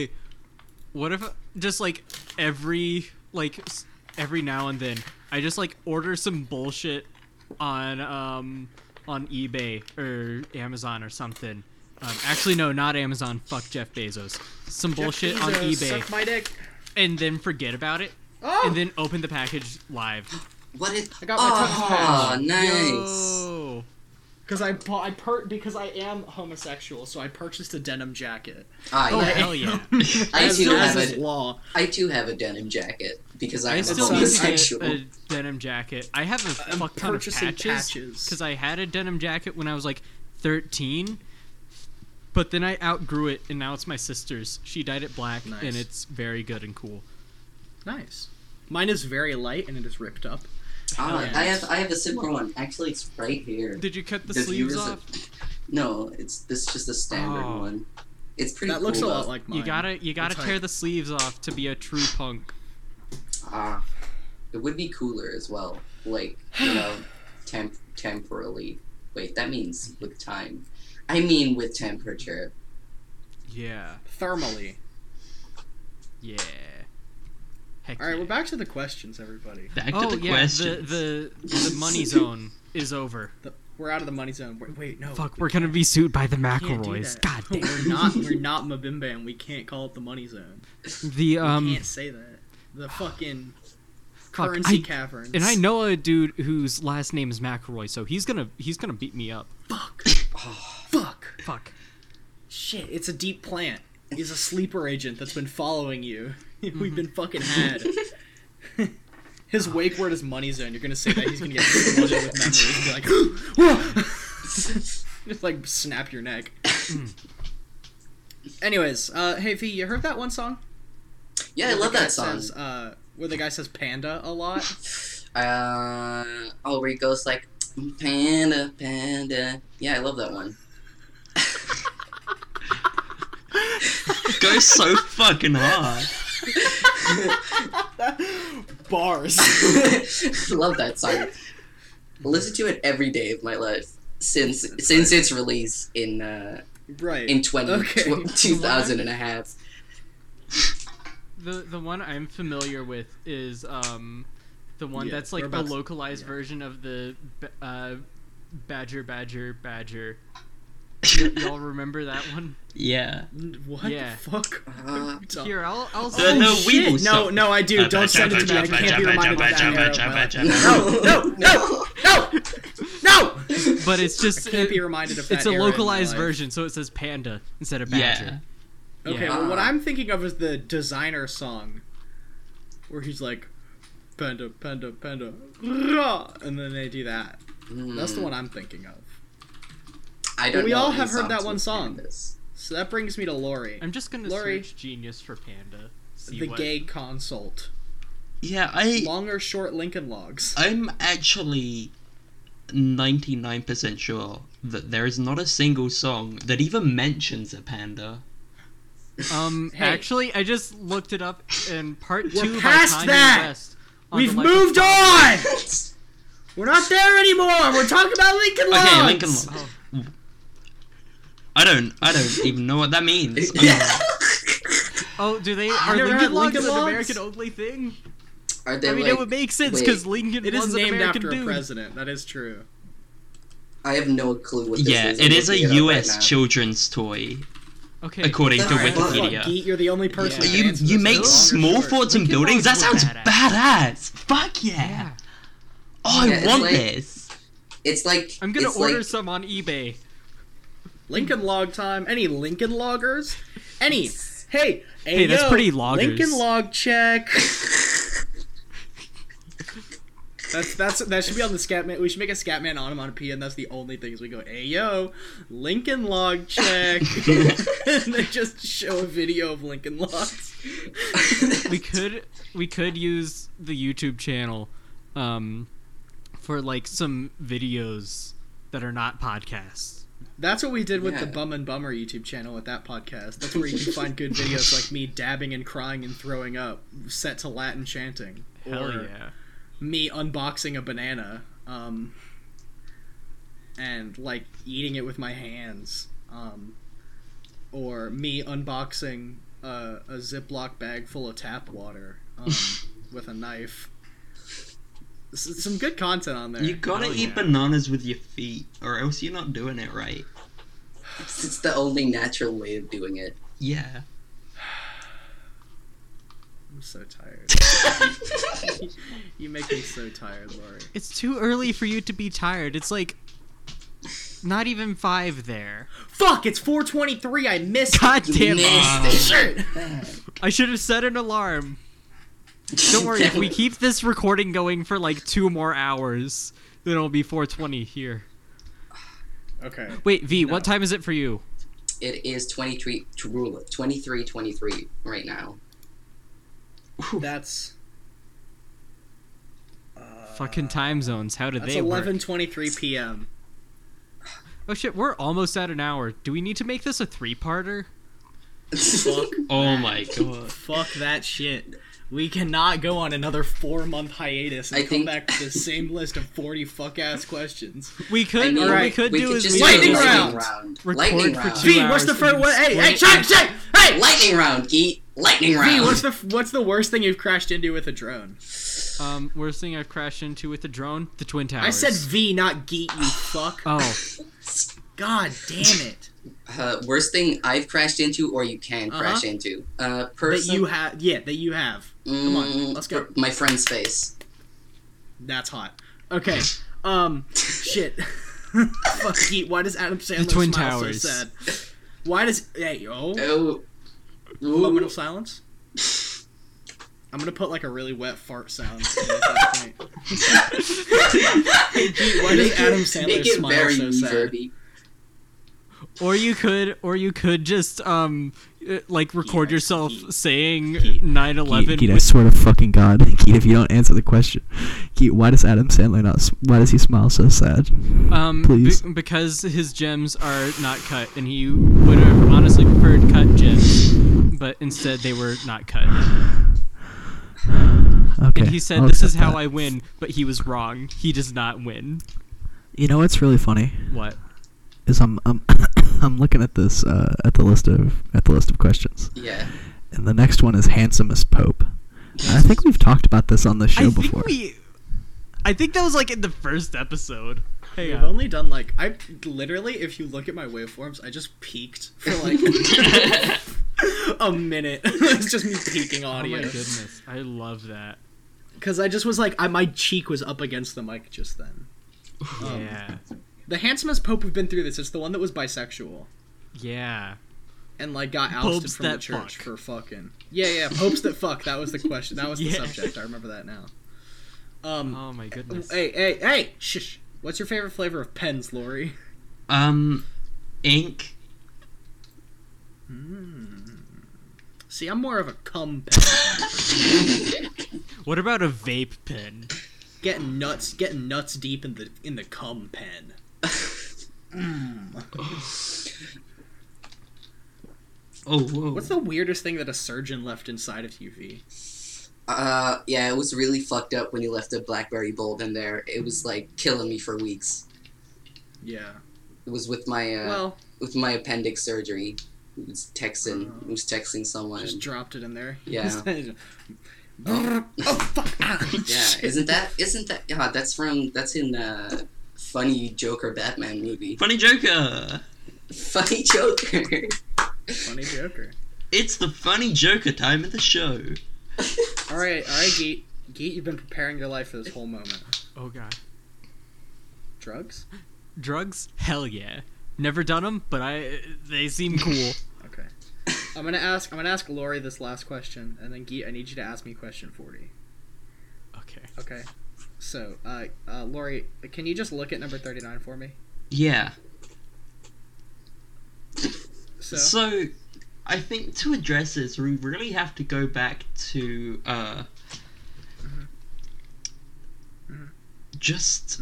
just like every now and then I just like order some bullshit on eBay or Amazon or something. Actually, no, not Amazon. Fuck Jeff Bezos. Some bullshit on eBay, Suck my dick. and then forget about it, and then open the package live. What is? I got my tongue patch. Nice. Yo. Because I am homosexual, so I purchased a denim jacket. Oh Yeah. hell yeah! I too As have is a. law. I too have a denim jacket because I I'm still need homosexual. a denim jacket. I have a fuck ton of purchasing patches patches. because I had a denim jacket when I was like 13, but then I outgrew it, and now it's my sister's. She dyed it black, Nice. and it's very good and cool. Nice. Mine is very light and it is ripped up. I have a similar one. Actually, it's right here. Did you cut the The sleeves viewers off? No, this is just a standard Oh. one. It's pretty. That looks cool, a lot though. like mine. You gotta That's tear hype. the sleeves off to be a true punk. It would be cooler as well. Like temporarily. Wait, that means with time. I mean with temperature. Yeah, Thermally. yeah. Heck All right, yeah. we're back to the questions, everybody. Back to Oh the yeah, questions. the money zone is over. We're out of the money zone. Wait, no. Fuck, we're gonna be sued by the we can't do McElroys. that. God damn. We're not Mabimba, and we can't call it the money zone. The We can't say that. The fucking fuck, currency caverns. And I know a dude whose last name is McElroy, so he's gonna beat me up. Fuck. Fuck. Fuck. Shit, it's a deep plant. He's a sleeper agent that's been following you. We've been fucking had. His wake word is money zone. You're gonna say that he's gonna get flooded with memories and be like, "Whoa!" Just like snap your neck. Anyways, hey V, you heard that one song? Yeah, I Where love the guy that song. Says, where the guy says panda a lot. Where he goes like, panda, panda. Yeah, I love that one. Goes so fucking hard. Bars. Love that song. Listen to it every day of my life since its release in Right. in Okay. 2000 and a half. The one I'm familiar with is the one Yeah, that's like we're the about to- localized yeah. version of the Badger. Y'all remember that one? Yeah. What Yeah. the fuck? Here, I'll The send the Shit. Weeble No, stuff. no, I do. Don't send it to me. I can't be reminded of that era. No! But it's just I can't be reminded of that. it's a era in my localized life. version, so it says panda instead of Yeah. badger. Okay, Yeah. well, what I'm thinking of is the designer song, where he's like, panda, panda, panda, rah, and then they do that. That's the one I'm thinking of. I don't we know all any have heard that songs one with song. pandas. So that brings me to Lori, I'm just gonna Lori. search Genius for panda. See the what... gay consult. Yeah, Long or short Lincoln Logs. I'm actually 99% sure that there is not a single song that even mentions a panda. Hey. Actually, I just looked it up, and part We're 2 by past Kanye that! West. on We've the Life of moved Pablo. on! We're not there anymore! We're talking about Lincoln Logs! Okay, Lincoln Oh, I don't even know what that means. oh, do they? Are never Lincoln had Logs Lincoln an Logs? American only thing? Are they I mean, like, it would make sense wait, because Lincoln It was is an named American after a dude. president. That is true. I have no clue what this Yeah, is. it is a I'm looking it up US right now. children's toy, Okay. according to What the fuck? Wikipedia. Geet, you're the only person Yeah. that You can answer you this. make Long or small short? forts and Lincoln buildings? That Logs sounds were badass. Fuck yeah. Yeah. Oh, Yeah, I it's want like- this. It's like I'm gonna it's order like, some on eBay. Lincoln Log time. Any Lincoln Loggers? Any? Hey, Hey, that's yo, pretty loggers. Lincoln Log check. That should be on the Scatman. We should make a Scatman onomatopoeia, and that's the only things we go. Hey yo, Lincoln Log check, and they just show a video of Lincoln Logs. We could use the YouTube channel, for like some videos that are not podcasts. That's what we did with the Yeah. Bum and Bummer YouTube channel with that podcast. That's where you can find good videos like me dabbing and crying and throwing up, set to Latin chanting. Hell or yeah. me unboxing a banana, and like eating it with my hands, or me unboxing a Ziploc bag full of tap water with a knife. Some good content on there. You gotta eat bananas with your feet, or else you're not doing it right. It's the only natural way of doing it. Yeah. I'm so tired. You make me so tired, Laurie. It's too early for you to be tired. It's like not even 5 there. Fuck! It's 4:23. I missed. God damn it! Shit. I should have set an alarm. Don't worry. If we keep this recording going for like 2 more hours, then it'll be 4:20 here. Okay. Wait, V, what time is it for you? It is 23:23 right now. That's Fucking time zones. How do that's they work? 11:23 p.m. Oh shit, we're almost at an hour. Do we need to make this a 3-parter? Fuck. Oh my god. Fuck that shit. We cannot go on another 4-month hiatus and I come think- back with the same list of 40 fuck-ass questions. We could, I mean, or Alright, we could we do could is just we do Lightning could round. record Lightning for round. 2 V, hours. what's the and first? Hey, split hey, check, check. Hey, Lightning round, Geet. Lightning V, round. what's the worst thing you've crashed into with a drone? Worst thing I've crashed into with a drone? The Twin Towers. I said V, not Geet, you fuck. Oh, God damn it. Worst thing I've crashed into or you can crash into. That Person. you have. Yeah, that you have. Come on, let's go. My friend's face. That's hot. Okay. Shit. Fuck Geet. Why does Adam Sandler Twin smile Towers. so sad? Why does? Hey, Oh. Moment of silence. I'm gonna put like a really wet fart sound at that point. Hey Geet, why does Adam Sandler Make it smile very so sad? reverby. or you could just like record yourself saying Keith, 9/11. Keith, I swear to fucking God, Keith, if you don't answer the question, Keith, why does Adam Sandler why does he smile so sad? Please. Because his gems are not cut, and he would have honestly preferred cut gems, but instead they were not cut. Okay. And he said, I'll "This is accept how that. I win," but he was wrong. He does not win. You know what's really funny What? is I'm I'm looking at this at the list of questions, Yeah. and the next one is handsomest pope. And I think we've talked about this on the show before. I think that was like in the first episode. Hang We've on. only done like literally, if you look at my waveforms, I just peaked for like a minute. It's just me peaking Oh audio. my goodness, I love that. Because I just was like, my cheek was up against the mic just then. Yeah, The handsomest pope we've been through this. It's the one that was bisexual yeah. and like got ousted Popes from the that church fuck. for fucking. Yeah, popes that fuck. That was the question. That was the Yeah. subject. I remember that now. Oh my goodness. Hey! Shush! What's your favorite flavor of pens, Lori? Ink. See, I'm more of a cum pen. What about a vape pen? getting nuts deep in the cum pen. Oh, whoa. What's the weirdest thing that a surgeon left inside of you, V? Yeah, it was really fucked up when he left a BlackBerry bulb in there. It was like killing me for weeks. Yeah. It was with my with my appendix surgery. It was texting someone. Just dropped it in there. Yeah. Oh fuck! Ah, Yeah, shit. isn't that? Yeah, that's in funny Joker Batman movie. Funny Joker. Funny Joker. Funny Joker. It's the Funny Joker time of the show. All right, Geet. Geet, you've been preparing your life for this whole moment. Oh god. Drugs? Drugs? Hell yeah. Never done them, but they seem cool. Okay. I'm gonna ask Lori this last question, and then Geet, I need you to ask me question 40. Okay. Okay. So, Lori, can you just look at number 39 for me? Yeah. So I think to address this, we really have to go back to just.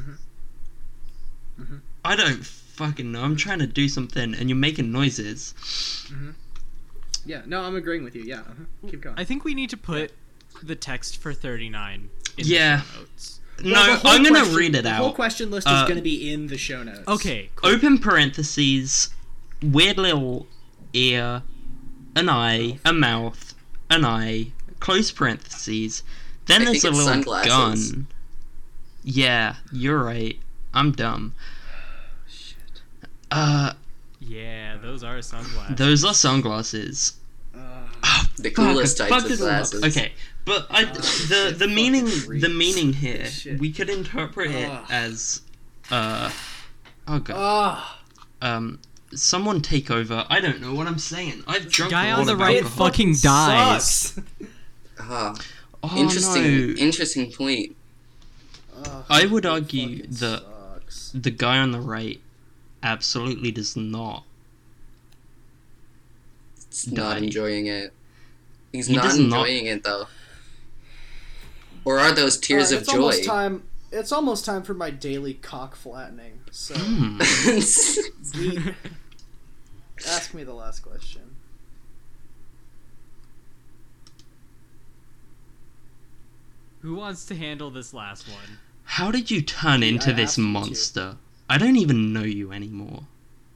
I don't fucking know. I'm trying to do something, and you're making noises. yeah, no, I'm agreeing with you. Yeah, keep going. I think we need to put the text for 39 in Yeah. the show notes. Well, No, the whole I'm gonna question- read it The whole out. question list is gonna be in the show notes. Okay, cool. Open parentheses, weird little ear, an eye, a mouth, an eye, close parentheses. Then I there's think a it's little sunglasses. gun. Yeah, you're right. I'm dumb. Yeah, those are sunglasses. Those are sunglasses. The coolest Fuck, types fuck of this one up. glasses. Okay, but the meaning here, Shit. we could interpret it as oh god. Someone take over. I don't know what I'm saying. I've drunk Guy a on lot the of right alcohol. fucking dies. Sucks. Ah, Oh, interesting. no. Interesting point. I would It argue fucking that sucks. the guy on the right absolutely does not. He's not Die. enjoying it. He's He not does not- enjoying it though. Or are those tears Alright, of joy? It's almost time for my daily cock flattening. So, Hmm. Geet, ask me the last question. Who wants to handle this last one? How did you turn into I this asked you to. monster? I don't even know you anymore.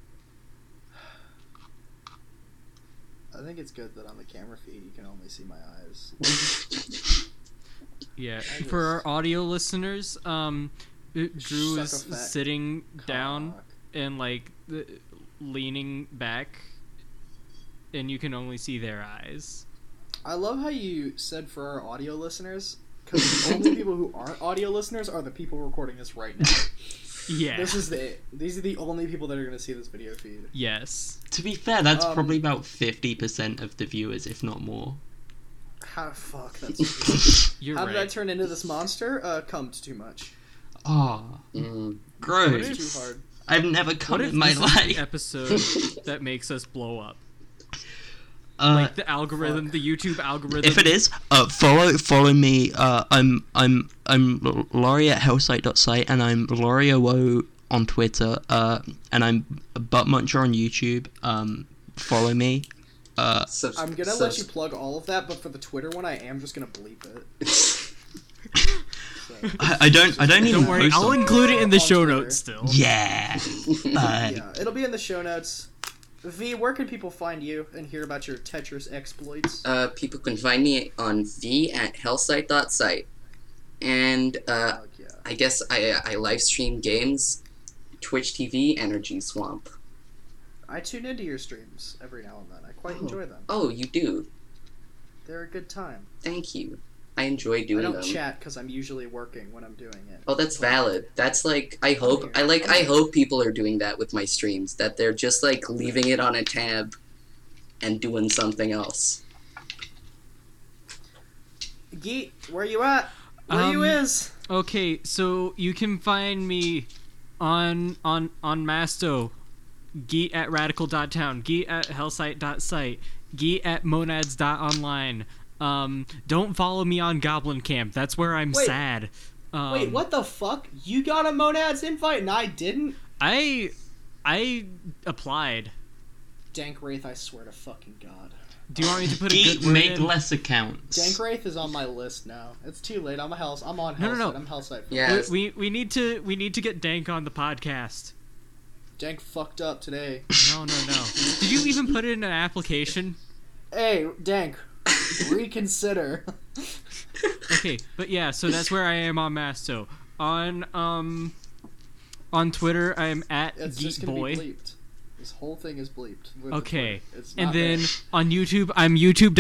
I think it's good that on the camera feed you can only see my eyes. Yeah, I for our just- audio listeners, Drew Suck is a fat sitting down Cock. and like leaning back, and you can only see their eyes. I love how you said for our audio listeners, because the only people who aren't audio listeners are the people recording this right now. Yeah. These are the only people that are going to see this video feed. Yes. To be fair, that's Um, probably about 50% of the viewers, if not more. How fuck? That's You're how right. did I turn into this monster? Cummed too much. Oh, Mm. gross. Too hard. I've never What come if in my this is the life. episode that makes us blow up? Uh, Like the algorithm, the YouTube algorithm. if it is, follow me. I'm Laurie at hellsite.site, and I'm Lauriowo on Twitter. And I'm Butt Muncher on YouTube. Follow me. I'm gonna let you plug all of that, but for the Twitter one, I am just gonna bleep it. So, I don't even Don't worry, post I'll on- include it in the On show Twitter. notes still. Yeah. yeah, it'll be in the show notes. V, where can people find you and hear about your Tetris exploits? People can find me on V at hellsite.site. And Fuck yeah. I guess I live stream games, Twitch TV, Energy Swamp. I tune into your streams every now and then. I quite enjoy them. Oh, you do? They're a good time. Thank you. I enjoy doing I don't them. chat because I'm usually working when I'm doing it. Oh, that's valid. That's like I hope people are doing that with my streams. That they're just like leaving it on a tab and doing something else. Geet, where you at? Where you is? Okay, so you can find me on Masto, Geet at radical.town, Geet at hellsite.site, Geet at monads.online. Don't follow me on Goblin Camp. That's where I'm Wait. sad. Wait, what the fuck? You got a Monads invite and I didn't? I applied. Dank Wraith, I swear to fucking God. Do you want me to put a Geek, good word make in? less accounts. Dank Wraith is on my list now. It's too late. I'm on Hellsite. No. I'm Hellsite. Yeah. We need to get Dank on the podcast. Dank fucked up today. No. Did you even put it in an application? Hey, Dank, reconsider. Okay, but yeah, so that's where I am on Masto. On Twitter, I'm at It's just gonna Geekboy. be bleeped. This whole thing is bleeped. with the Okay, Twitter. It's and not then there. on YouTube, I'm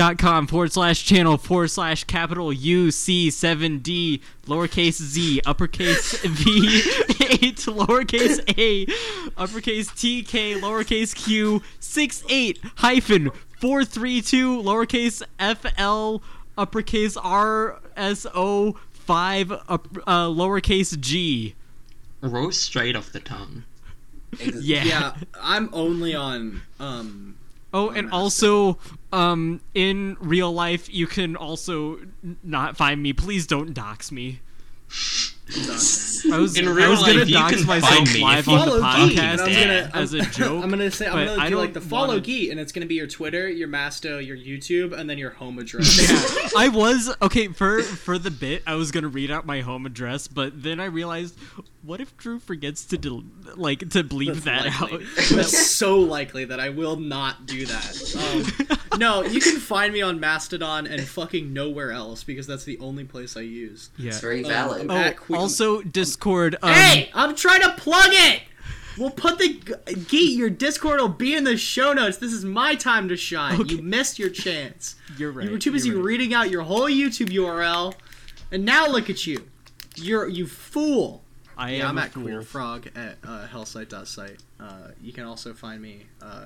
youtube.com/channel/capital UC7D lowercase z uppercase V 8 lowercase a uppercase TK lowercase Q 68 hyphen 432 lowercase FL uppercase RSO 5 lowercase G. Roll straight off the tongue. Yeah. Yeah, I'm only on Oh, and also, in real life, you can also not find me. Please don't dox me. I was In real gonna life, you dox can myself find me live if on you the follow Geek, podcast and I'm as a joke. I'm gonna but do like the follow wanna- Geet, and it's gonna be your Twitter, your Masto, your YouTube, and then your home address. Yeah, I was okay for the bit. I was gonna read out my home address, but then I realized, what if Drew forgets to to bleep that likely. out? That's so likely that I will not do that. No, you can find me on Mastodon and fucking nowhere else because that's the only place I use. Yeah. It's very valid. Also, Discord. Hey, I'm trying to plug it. We'll put the Geet. Your Discord will be in the show notes. This is my time to shine. Okay. You missed your chance. You're right. You were too busy you're right. reading out your whole YouTube URL, and now look at you. You fool. I Yeah, am I'm a at fool. queerfrog at hellsite.site. You can also find me.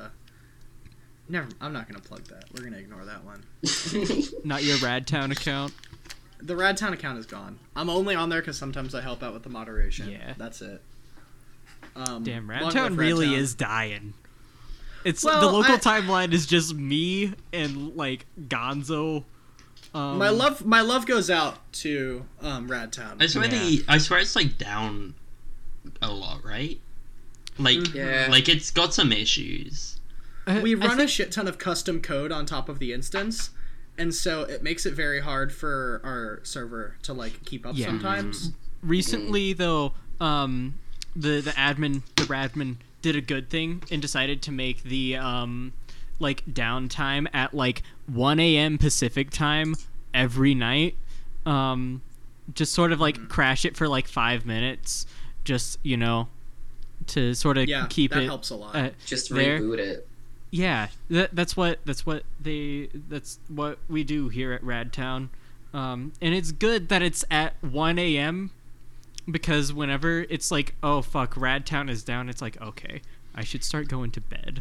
I'm not gonna plug that. We're gonna ignore that one. Not your Radtown account. The Radtown account is gone. I'm only on there because sometimes I help out with the moderation. Yeah. That's it. Damn, long live Radtown really Radtown. is dying. It's Well, the local I- timeline is just me and like Gonzo. My love goes out to Radtown. I swear it's like down a lot, right? Like, Yeah. like it's got some issues. We I run think- a shit ton of custom code on top of the instance, and so it makes it very hard for our server to like keep up Yeah. sometimes. Recently, though, the radmin did a good thing and decided to make the like downtime at like 1 a.m. Pacific time every night. Just sort of like crash it for like 5 minutes, just to sort of Yeah, keep that it helps a lot. Just there. reboot it. Yeah, that's what we do here at Radtown, and it's good that it's at 1 a.m. because whenever it's like, oh fuck, Radtown is down, it's like, okay, I should start going to bed.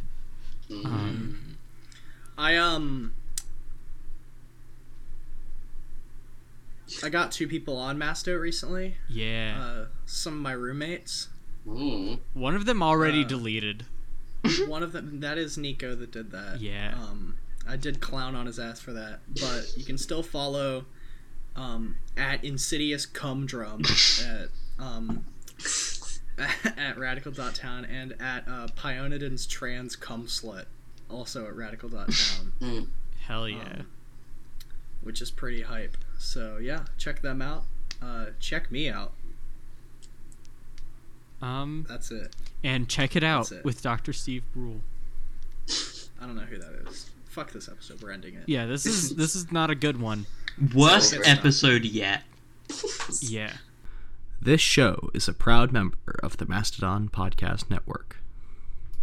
I got 2 people on Masto recently. Yeah, Some of my roommates. one of them already deleted. One of them, that is Nico that did that. Yeah. I did clown on his ass for that, but you can still follow at Insidious Cumdrum at radical.town and at Pionidin's Trans Cumslut, also at radical.town, Hell yeah. which is pretty hype. So yeah, check them out. Check me out. That's it. And check it out That's it. with Dr. Steve Brule. I don't know who that is. Fuck this episode. We're ending it. Yeah, this is not a good one. Worst So- episode yet. Yeah. This show is a proud member of the Mastodon Podcast Network.